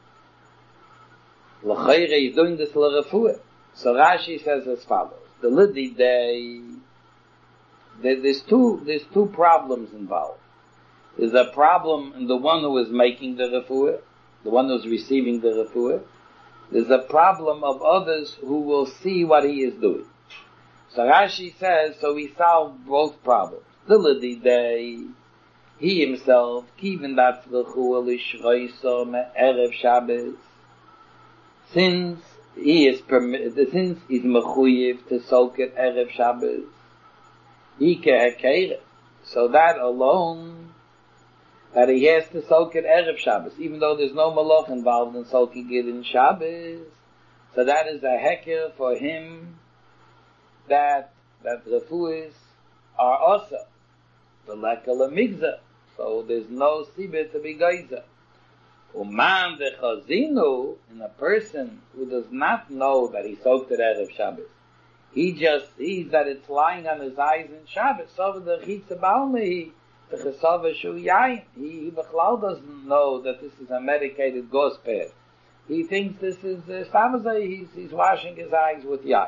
L'chayre is doing this l'refuah. So Rashi says as follows: the Lidi day, there's two, there's two problems involved. There's a problem in the one who is making the refuah, the one who's receiving the refuah. There's a problem of others who will see what he is doing. So Rashi says, so we solve both problems. The Lidi day, he himself, even that refuah l'shroiso me Erev Shabbos, since he is permitted, since he's mechuyev to soak it Erev Shabbos, he can, so that alone, that he has to soak it Erev Shabbos, even though there's no malach involved in soaking it in Shabbos, so that is a heker for him, that, that refuahs are also, the lekal migzah, so there's no sibir to be geyser. Uman de chazinu, in a person who does not know that he soaked it out of Shabbos, he just sees that it's lying on his eyes in Shabbos. So the chitza balmi, the chesava shu yain, he b'chlal doesn't know that this is a medicated gauze pad. He thinks this is uh, samazay. He's he's washing his eyes with yain.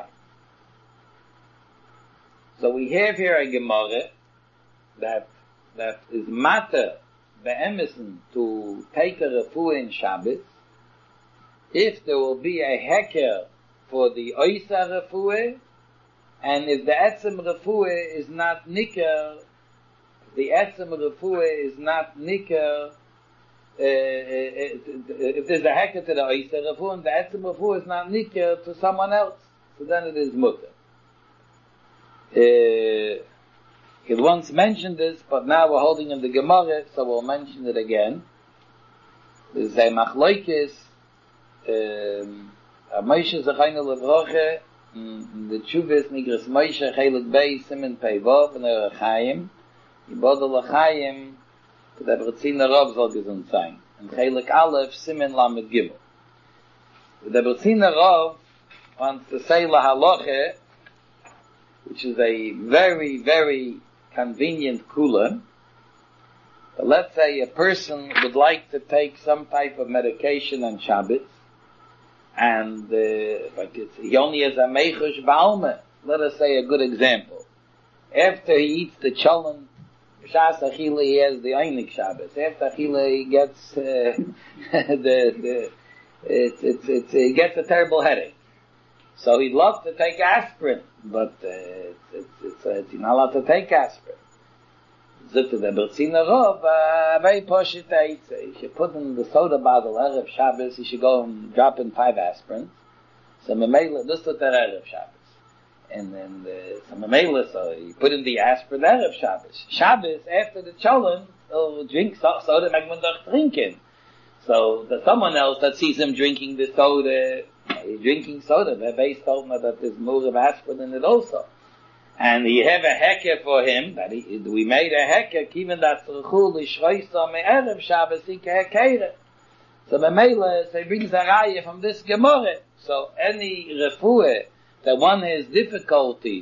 So we have here a gemara that that is matter. Be'emison to take a refuah in Shabbos, if there will be a heker for the oisa refuah, and if the etzem refuah is not nicker, the etzem refuah is not nicker, uh, if there's a heker to the oisa refuah, and the etzem refuah is not nicker to someone else, so then it is mutter. Uh, He once mentioned this, but now we're holding in the Gemara, so we'll mention it again. There's a machloikis, um, a Moshe Zechayna Levroche, in the Tshuvas Nigras Moshe Chelik Bey Simen Peivov, in der Chaim, Yibodel Chaim, der Berzina Rav soll gesund sein, in Chelik Aleph Simen Lamed Gimel. The Berzina Rav wants to say Lahaloche, which is a very, very convenient kula. The let's say a person would like to take some type of medication on Shabbos, and uh, but it's, he only has a meichush ba'alma. Let us say a good example. After he eats the cholent, Shas Achila, he has the Einik Shabbos. After Achila, he gets uh, the the it's it's it's he gets a terrible headache. So he'd love to take aspirin, but uh, it's it's it's, uh, it's not allowed to take aspirin. Zitto the Berzina Rov, uh, very poshut eitze. You should put in the soda bottle Erev Shabbos. You should go and drop in five aspirins. So Memela, this is the Erev Shabbos. And then the, so Memela, so you put in the aspirin Erev Shabbos. Shabbos, after the cholent, he'll drink so, soda, make man doch drinking. So there's someone else that sees him drinking the soda, he's drinking soda, they're based on that there's more of aspirin in it also. And he have a hecker for him, that he, we made a hecker, even that tzruchul ishroisa me Erev Shabbos, he can hecker. So Memela, so he brings a raya from this Gemara. So any refuah that one has difficulties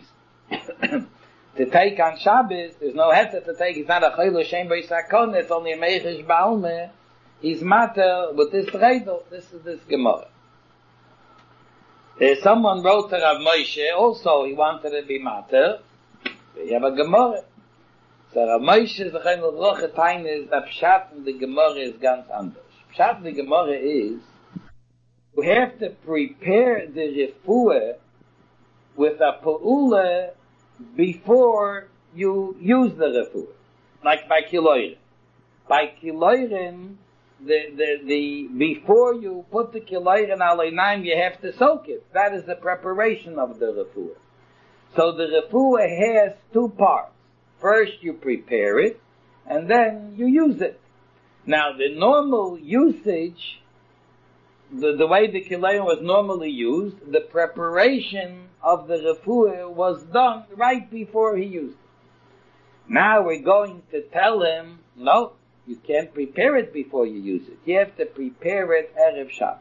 to take on Shabbos, there's no heter to take, it's not a chaylo shem b'yisakon, it's only a meichish ba'alme, he's matter with this reidel, this is this Gemara. Uh, someone wrote to Rav Moshe, also he wanted to be matter, you have a Gemara. So Rav Moshe, the kind of roche time is that Pshat in the Gemara is ganz anders. Pshat in the Gemara is, you have to prepare the refuah with a pa'ula before you use the refuah. Like by kiloirin. By kiloirin, the, the, the, before you put the kiloirin alaynaim, you have to soak it. That is the preparation of the refuah. So the refuah has two parts. First you prepare it, and then you use it. Now the normal usage, the, the way the kiloirin was normally used, the preparation of the refuah was done right before he used it. Now we're going to tell him, no, you can't prepare it before you use it. You have to prepare it Erev Shabbos.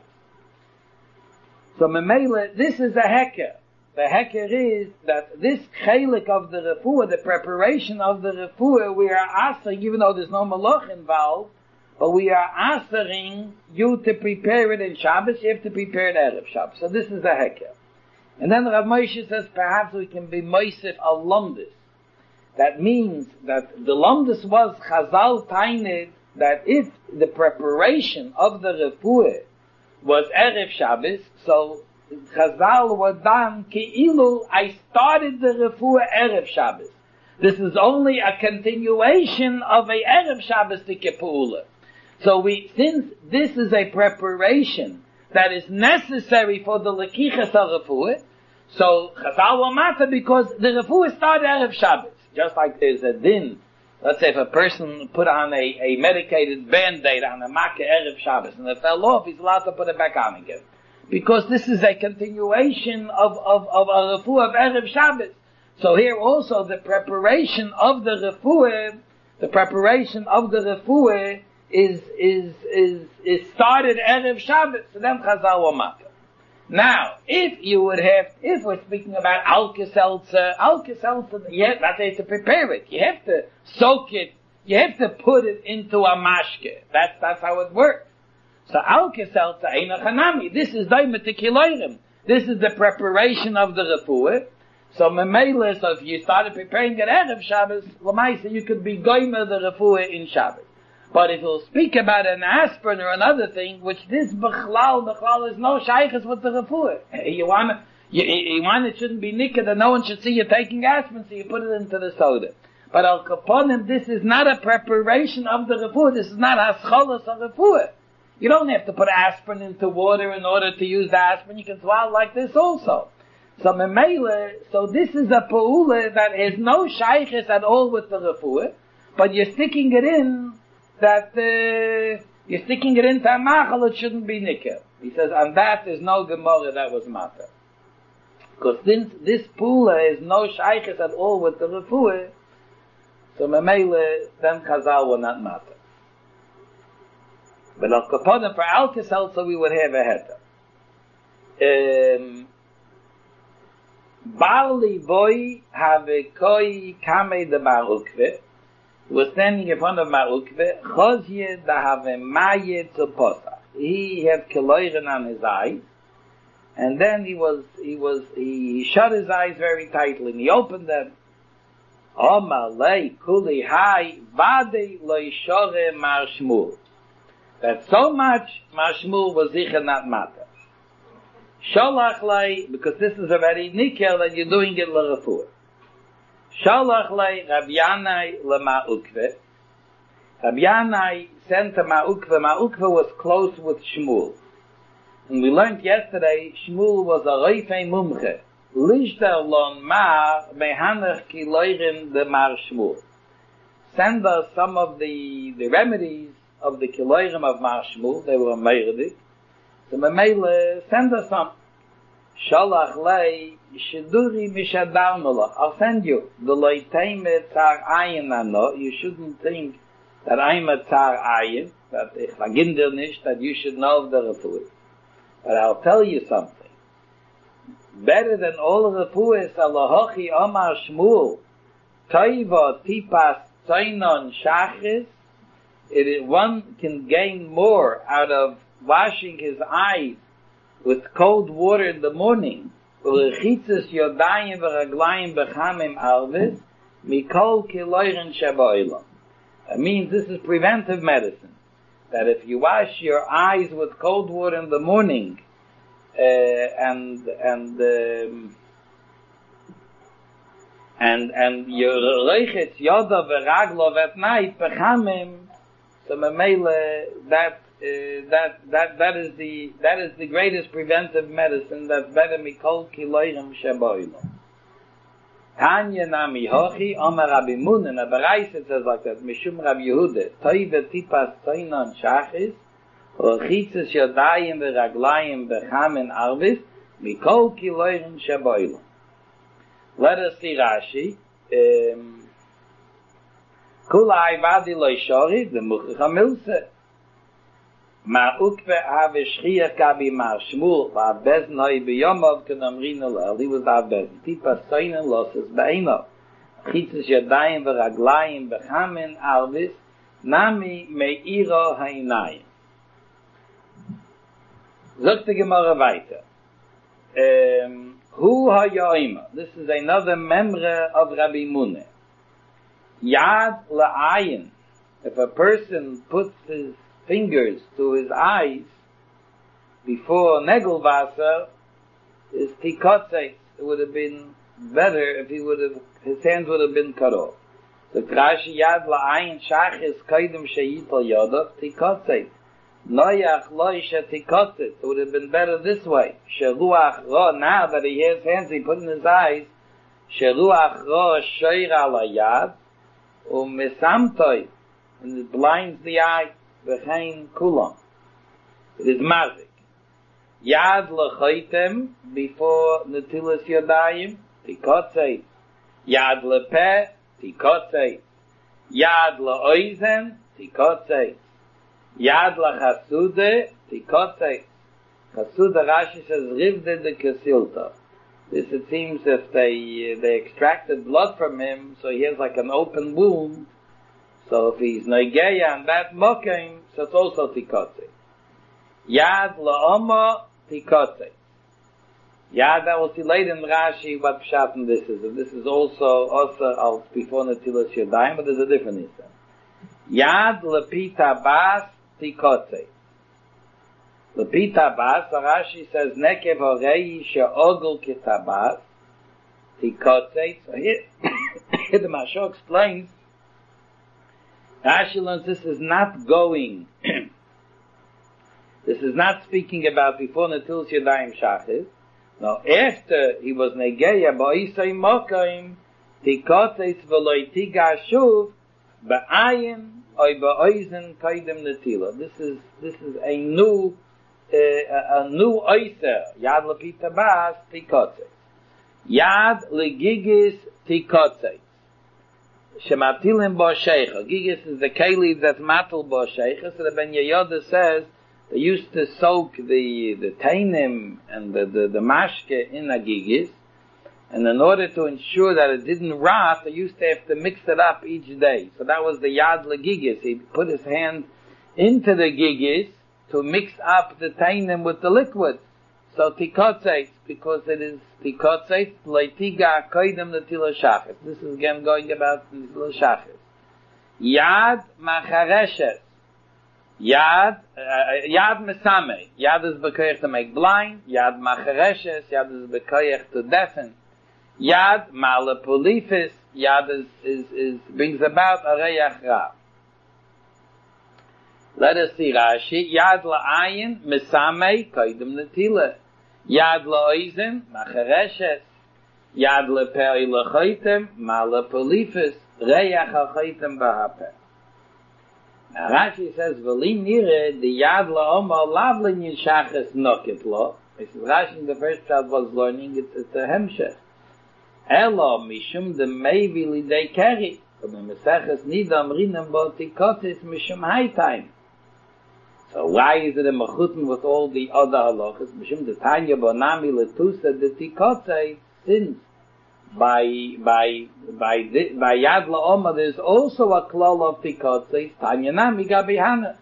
So Memela, this is a hecker. The hecker is that this chelik of the refuah, the preparation of the refuah, we are asking, even though there's no malach involved, but we are asking you to prepare it in Shabbos, you have to prepare it Erev Shabbos. So this is a hecker. And then Rav Moshe says perhaps we can be moisef al lomdus. That means that the lomdus was Chazal tained that if the preparation of the refuah was Erev Shabbos, so Chazal was done ki'ilu, I started the refuah Erev Shabbos. This is only a continuation of a Erev Shabbos Tikepula. So we, since this is a preparation that is necessary for the lekichas of refuah, so Chazal will matter because the refuah started Erev Shabbos. Just like there's a din, let's say if a person put on a, a medicated band-aid on a makkah Erev Shabbos and it fell off, he's allowed to put it back on again. Because this is a continuation of, of, of a refuah of Erev Shabbos. So here also the preparation of the refuah, the preparation of the refuah is, is, is, is started Erev Shabbos. So then Chazal will matter. Now, if you would have, if we're speaking about Alka-Seltzer, Alka-Seltzer, yeah, that's how to prepare it. You have to soak it, you have to put it into a mashke. That's, that's how it works. So Alka-Seltzer, Eina Chanami, this is Daimet Kiloirim. This is the preparation of the refuah. So Memela, so if you started preparing it Erev Shabbos, Lamaisa, you could be goymer the refuah in Shabbos. But if we'll speak about an aspirin or another thing, which this Bechlal, Bechlal is no shaykhs with the refuah. You want you, you want it shouldn't be nikah that no one should see you taking aspirin, so you put it into the soda. But Al Kaponim, this is not a preparation of the refuah. This is not hascholas of refuah. You don't have to put aspirin into water in order to use the aspirin. You can swallow like this also. So Memela, so this is a pa'ula that has no shaykhs at all with the refuah, but you're sticking it in that uh, you're sticking it into a machal, it shouldn't be nikah. He says, and that is no Gemara that was matter. Because since this pula is no shaykhs at all with the refuah, so Memela, then Chazal will not matter. But al kaponim for Alka-Seltzer we would have a heter. Um, Barley boy have a koi kame de barukve. was standing in front of Ma'ukve, Chozye dahave maye to Posach. He had kiloiren on his eyes, and then he was, he was, he shut his eyes very tightly, and he opened them. Omalei kuli hai vade loishore mar Shmuel. That so much mar Shmuel was sicher not matter. Sholach lei, because this is already nikel that you're doing it l'refuah. Sholach lei Rabbi Yanai leMa'ukve. Rabbi Yanai sent to Ma'ukve. Ma'ukve was close with Shmuel. And we learned yesterday, Shmuel was a reifei mumche. Lishter lon mar mehanach ki loirin de mar Shmuel. Send us some of the, the remedies of the kiloirim of mar Shmuel. They were meirdik. So Mamele, send us some. Shalach lei shiduri mishadar melach. I'll send you. The leiteme tzar ayin ano. You shouldn't think that I'm a tzar ayin, that ich verginder nicht, that you should know the refuah. But I'll tell you something. Better than all the refuahs, Allahochi Omar Shmuel, Toiva tipas tzainon shachris, it is, one can gain more out of washing his eyes with cold water in the morning, ulechitzes yodayim v'raglayim b'chamim arvis, mikol kiloirin shaboilam. That means this is preventive medicine. That if you wash your eyes with cold water in the morning, uh, and, and, um, and, and your reichitz yoda v'raglov at night, b'chamim, so memele, that, Uh, that that that is the that is the greatest preventive medicine. That's better mikol kiloirim shaboilo. Tanya nami hochi Omer Rabbi Mun, and a bereis it says like that. Mishum Rabbi Yehuda toive tipas toinon shachis or chitzes yodayim v'raglayim b'chamin arvis mikol kiloirim shaboilo. Let us see Rashi. Kula ivadi loishori the muchcha milse. Ma'ukve ave shchiach gabi mar Shmuel va'abez noi b'yomov k'nomrino l'el. He was abez. Tipa soinen losses ba'ino. Chitzes yadayim v'raglayim b'chamin arvis nami me'iro ha'inayim. Zogt the Gemara weiter. Um, Hu ha'yoima. This is another memre of Rabbi Muneh. Yad la'ayin. If a person puts his fingers to his eyes before Negelwasser is tikotze. It would have been better if he would have, his hands would have been cut off. The Rashi yad la'ayin shachis kaidem sheyital yodav tikotze. Noyach loisha tikotze. It would have been better this way. Sheruach ro, now that he has hands he put in his eyes, sheruach ro shoira la yad u'mesamtoi, and it blinds the eye. V'chein kulam. It is mazik. Yad lechoitem, before netilas yodayim, tikotzei. Yad lepeh, tikotzei. Yad leoizen, tikotzei. Yad lechasude, tikotzei. Chasude, Rashi says, rivde de kesilta. This, it seems, if they, they extracted blood from him, so he has like an open wound. So if he's noigeya and that mokim, so it's also tikotze. Yad la'oma tikotze. Yad, that will see later in Rashi what pshat in this is. And this is also, also al before netilas yadayim, but there's a different issue. Yad lepita bas tikotze. Lepita bas, so Rashi says, nekev horei she'ogul kitabas tikotze. So here, here the Mashal explains, Rashi learns this is not going, this is not speaking about before Netilas Yadayim Shachis. No, after he was Negeya, Ba'isay Mokaim, Tikotzeitz V'loi Tiga Shuv, Ba'ayin, Oy Ba'oizen Kaidem Netila. This is, this is a new, uh, a, a new Oyser, Yad Lepita Bas, Tikotzeitz. Yad Legigis Tikotzeitz. Shematilim bo sheikha. Gigis is the keli that's matul bo sheikha. So the Ben Yehoyada says they used to soak the the tainim and the the, the mashke in a gigis, And in order to ensure that it didn't rot, they used to have to mix it up each day. So that was the yad legigis. He put his hand into the gigis to mix up the tainim with the liquid. So tikotzeitz, because it is tikotzeitz, leitiga koidem netila shachis. This is again going about netila shachis. Yad machareshes. Yad, uh, yad mesame. Yad is bekoyach to make blind. Yad machareshes. Yad is bekoyach to deafen. Yad malapolifis. Yad is, is, is, brings about a reyach ra. Let us see Rashi. Yad la'ayin mesame koidem netila. Yad la'oizen machareshes. Yad le'peri l'choitem malapolifis. Reyach ha'choitem b'hapeh. Now Rashi says, V'li nire the yad la'oma lavlin yishachas nokit lo. This is Rashi in the first child was learning, it's, it's a hemshech. Elo mishum de meivi lidei keri. From the Meseches nidam rinem bo tikotis mishum haytime. So why is it a mechutin with all the other halachas? Mishum de tanya bo nami letusa de tikotis since by by by the, by yad la'oma there's also a klal of tikotzes tanya nami gabi hana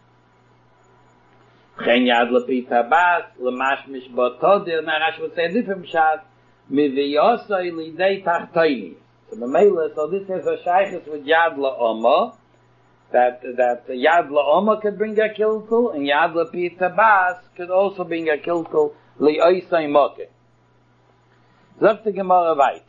chen yad lepita bas lemash mishbotodir. Now Rashi would say a different shot miviyosai lidei tachtoini. So the mela, so this is a shaykhus with yad la'oma, that that yad la'oma could bring a kilkul, and yad lepita bas could also bring a kilkul li'oisai moke. Sagt die Gemara weiter.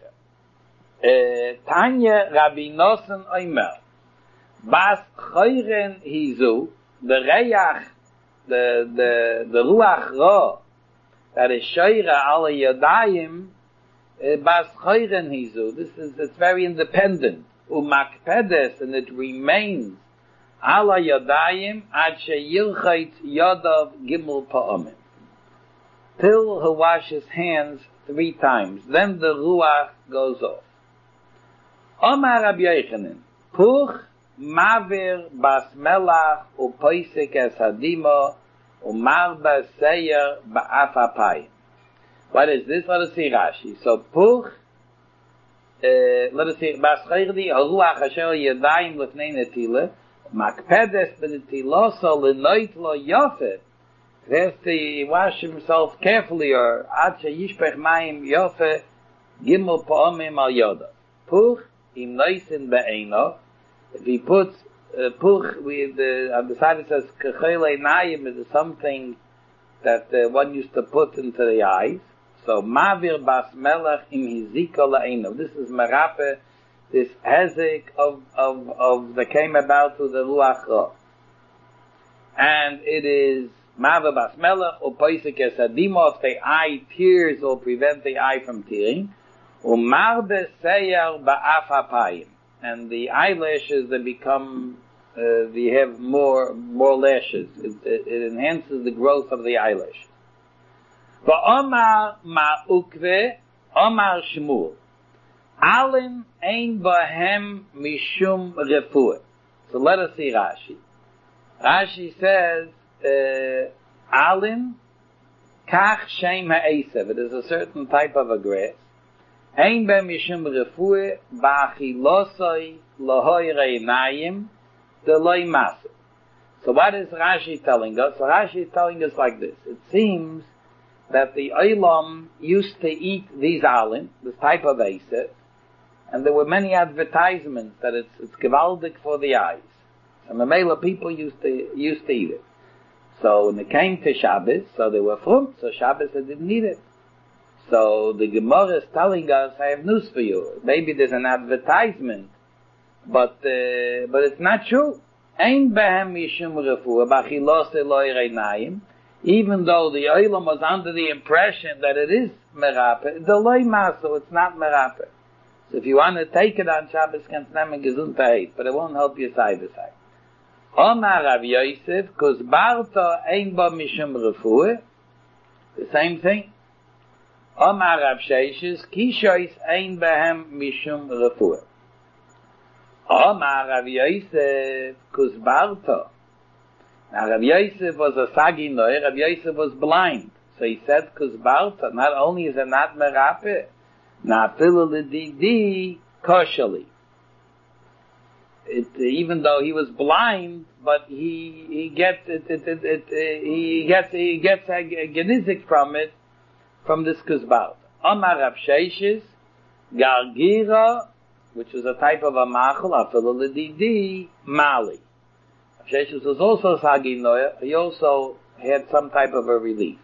Uh, Tanya Rabbi Nosson Oimer Bas Choyren Hizu, the Reyach, the, the, the Ruach Ra, that is Shoyra Ala Yadayim, uh, Bas Choyren Hizu. This is, it's very independent. Umakpedes, and it remains Ala Yadayim Ad Sheyilchait Yodav Gimel Pa'omim. Till he washes hands three times. Then the Ruach goes off. Omar Rabbi Yochanan, Puch Mavir Bas Melach Upoisik Es Hadimo Umar Bas Seyer Ba'af Apayim. What is this? Let us see Rashi. So Puch, uh, let us see Bas Chaydi Haruach Asher Yadayim Lefnei Netila Makpedes Benetiloso Lenoit Lo Yofet. He has to wash himself carefully, or Ad Sheyishpech Mayim Yofet Gimel Pa'omim Al Yoda. Puch Im noisin be'eno. If he puts uh, puch, with the on the side it says kechele nayim is something that uh, one used to put into the eyes. So mavir bas melech im hizika la'eno. This is merape, this hezek of of of that came about through the ruach ra, and it is mavir bas melech or poisek esadimo. If the eye tears will prevent the eye from tearing. Umar beseyer ba'af hapayim, and the eyelashes they become, uh, they have more more lashes. It, it, it enhances the growth of the eyelash. Va'omar ma'ukve, Omar Shmuel, Alin ein bahem mishum refuah. So let us see Rashi. Rashi says, uh, Alin kach shem ha'esev. It is a certain type of a grass. Ein be mishum refuah ba'achilosoi lahoy reinayim deloi masu. So what is Rashi telling us? So Rashi is telling us like this. It seems that the Olam used to eat these alin, this type of esev, and there were many advertisements that it's it's gewaldig for the eyes. And the Mela people used to used to eat it. So when it came to Shabbos, so they were frum, so Shabbos they didn't eat it. So the Gemara is telling us, I have news for you. Maybe there's an advertisement, but uh, but it's not true. Ein behem mishum refuah b'achilose loy reinayim. Even though the Olam was under the impression that it is merape, the loy maso, it's not merape. So if you want to take it on Shabbos, kannst nehmen Gesundheit, but it won't help you side by side. Omar Rav Yosef, kusbarto ein bo mishum refuah. The same thing. Omar Rav Sheshes, kishois ein behem mishum refuah. Omar Rav Yosef, kusbarto. Now Rav Yosef was a saginoi, Rav Yosef was blind. So he said kusbarto, not only is it not merape, Na filu l'didi koshali. It, even though he was blind, but he he gets it, it, it, it, it he gets he gets a, a genizik from it, from this kuzbalt. Omar Rav Sheishis Gargira, which is a type of a machal, afilu l'didi mali. Rav Sheishis was also saginoya. He also had some type of a relief.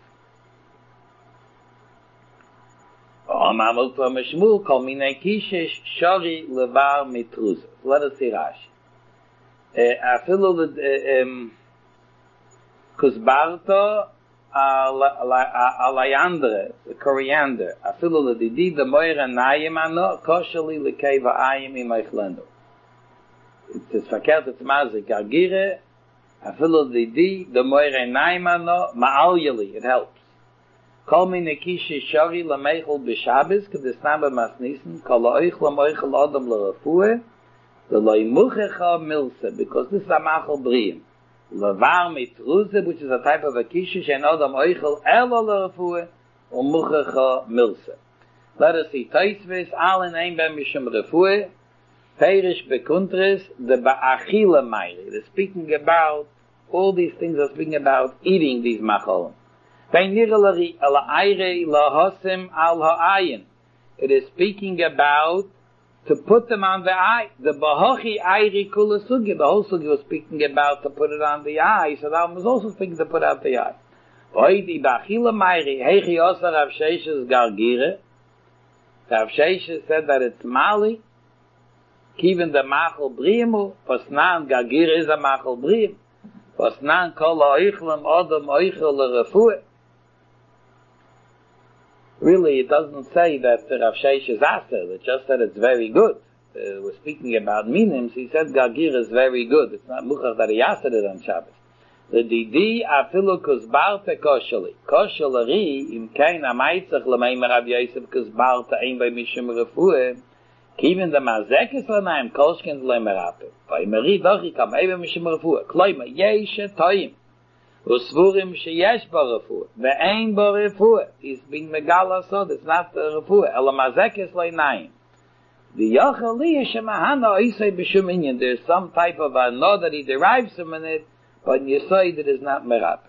Omar Mukva Mishmul kol minei kishish shori levar mitruz. Let us see Rashi. Afilu um kuzbarto alayandre, the coriander. Afilu l'didi the moira nayim ano koshali lekeva ayim imaychlendo. It is verkehrt, it's mazik. Gargire, afilu l'didi the moira nayim ano ma'alyali. It helps. Kol mine kishi shori lameichel b'shabes k'desnam b'masnisen kol ha'oich lameichel adam l'rafue v'lo imuchecha milse, because this is a machal briyim. Levar mitruze, which is a type of a kishi she'en adam oichel elo l'rafue u'muchecha milse. Let us see Taisves al in ein ben mishum rafue perish bekuntres the ba'achila meiri. They're speaking about all these things are speaking about eating these machalim. It is speaking about to put them on the eye. The bahochi ayri kula sugi. The whole sugi was speaking about to put it on the eye. So that was also speaking to put out the eye. Oidi bachila mayri heichi osa Rav Sheishis gargire. Rav Sheishis said that it's mali. Kiven the machal brimu. Pasnan gargire is a machal brim. Pasnan kol ha'oichlem odom oichel l'refueh. Really, it doesn't say that Rav Sheish is aser. It just said it's very good. Uh, we're speaking about minims. He said Gargir is very good. It's not muchach that he asked it on Shabbos. The didi afilu kuzbarte koshali. Koshalari im kein amaitzach l'meim Rav Yosef kuzbarte ein bei mishum refueh. Kiven the mazekes l'naim kolshkens l'merape. Bei meri dochi kam ein bei mishum refueh. Kloima yeshe toyim. Usvurim sheyesh b'refuah, ve'ein b'refuah. He's being megala sod. It's not the refuah. Ela mazekes le'nayim. The yochel liya shemahana oisei b'shum inyan. There's some type of a no that he derives from it, but in Yesod it is not merap.